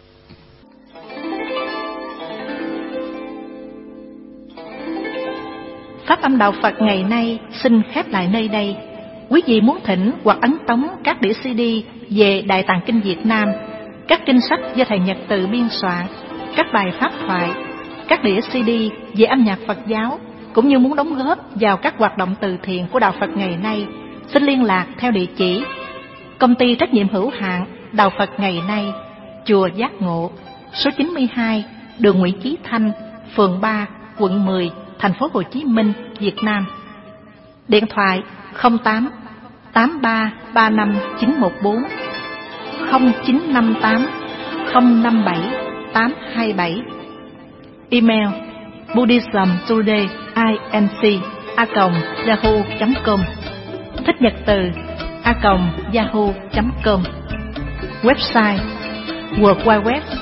Pháp âm Đạo Phật ngày nay xin khép lại nơi đây. Quý vị muốn thỉnh hoặc ấn tống các đĩa xê đê về Đại Tạng Kinh Việt Nam, các kinh sách do thầy Nhật Từ biên soạn, các bài pháp thoại, các đĩa xê đê về âm nhạc Phật giáo, cũng như muốn đóng góp vào các hoạt động từ thiện của Đạo Phật ngày nay, xin liên lạc theo địa chỉ Công ty trách nhiệm hữu hạn Đạo Phật ngày nay, Chùa Giác Ngộ, số chín mươi hai, đường Nguyễn Chí Thanh, phường ba, quận mười, thành phố Hồ Chí Minh, Việt Nam. Điện thoại không tám tám ba ba năm chín một bốn, không chín năm tám không năm bảy tám hai bảy. Email buddhismtoday inc a còng yahoo chấm com, thích nhật từ a còng yahoo chấm com. Website w w w chấm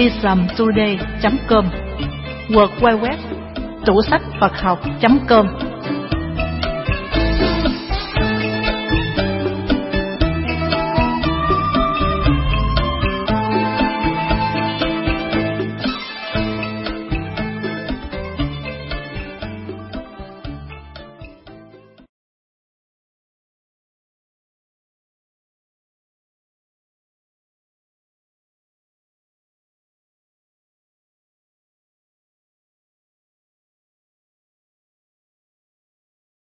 buddhismtoday chấm com, w w w chấm tủ sách Phật học chấm com.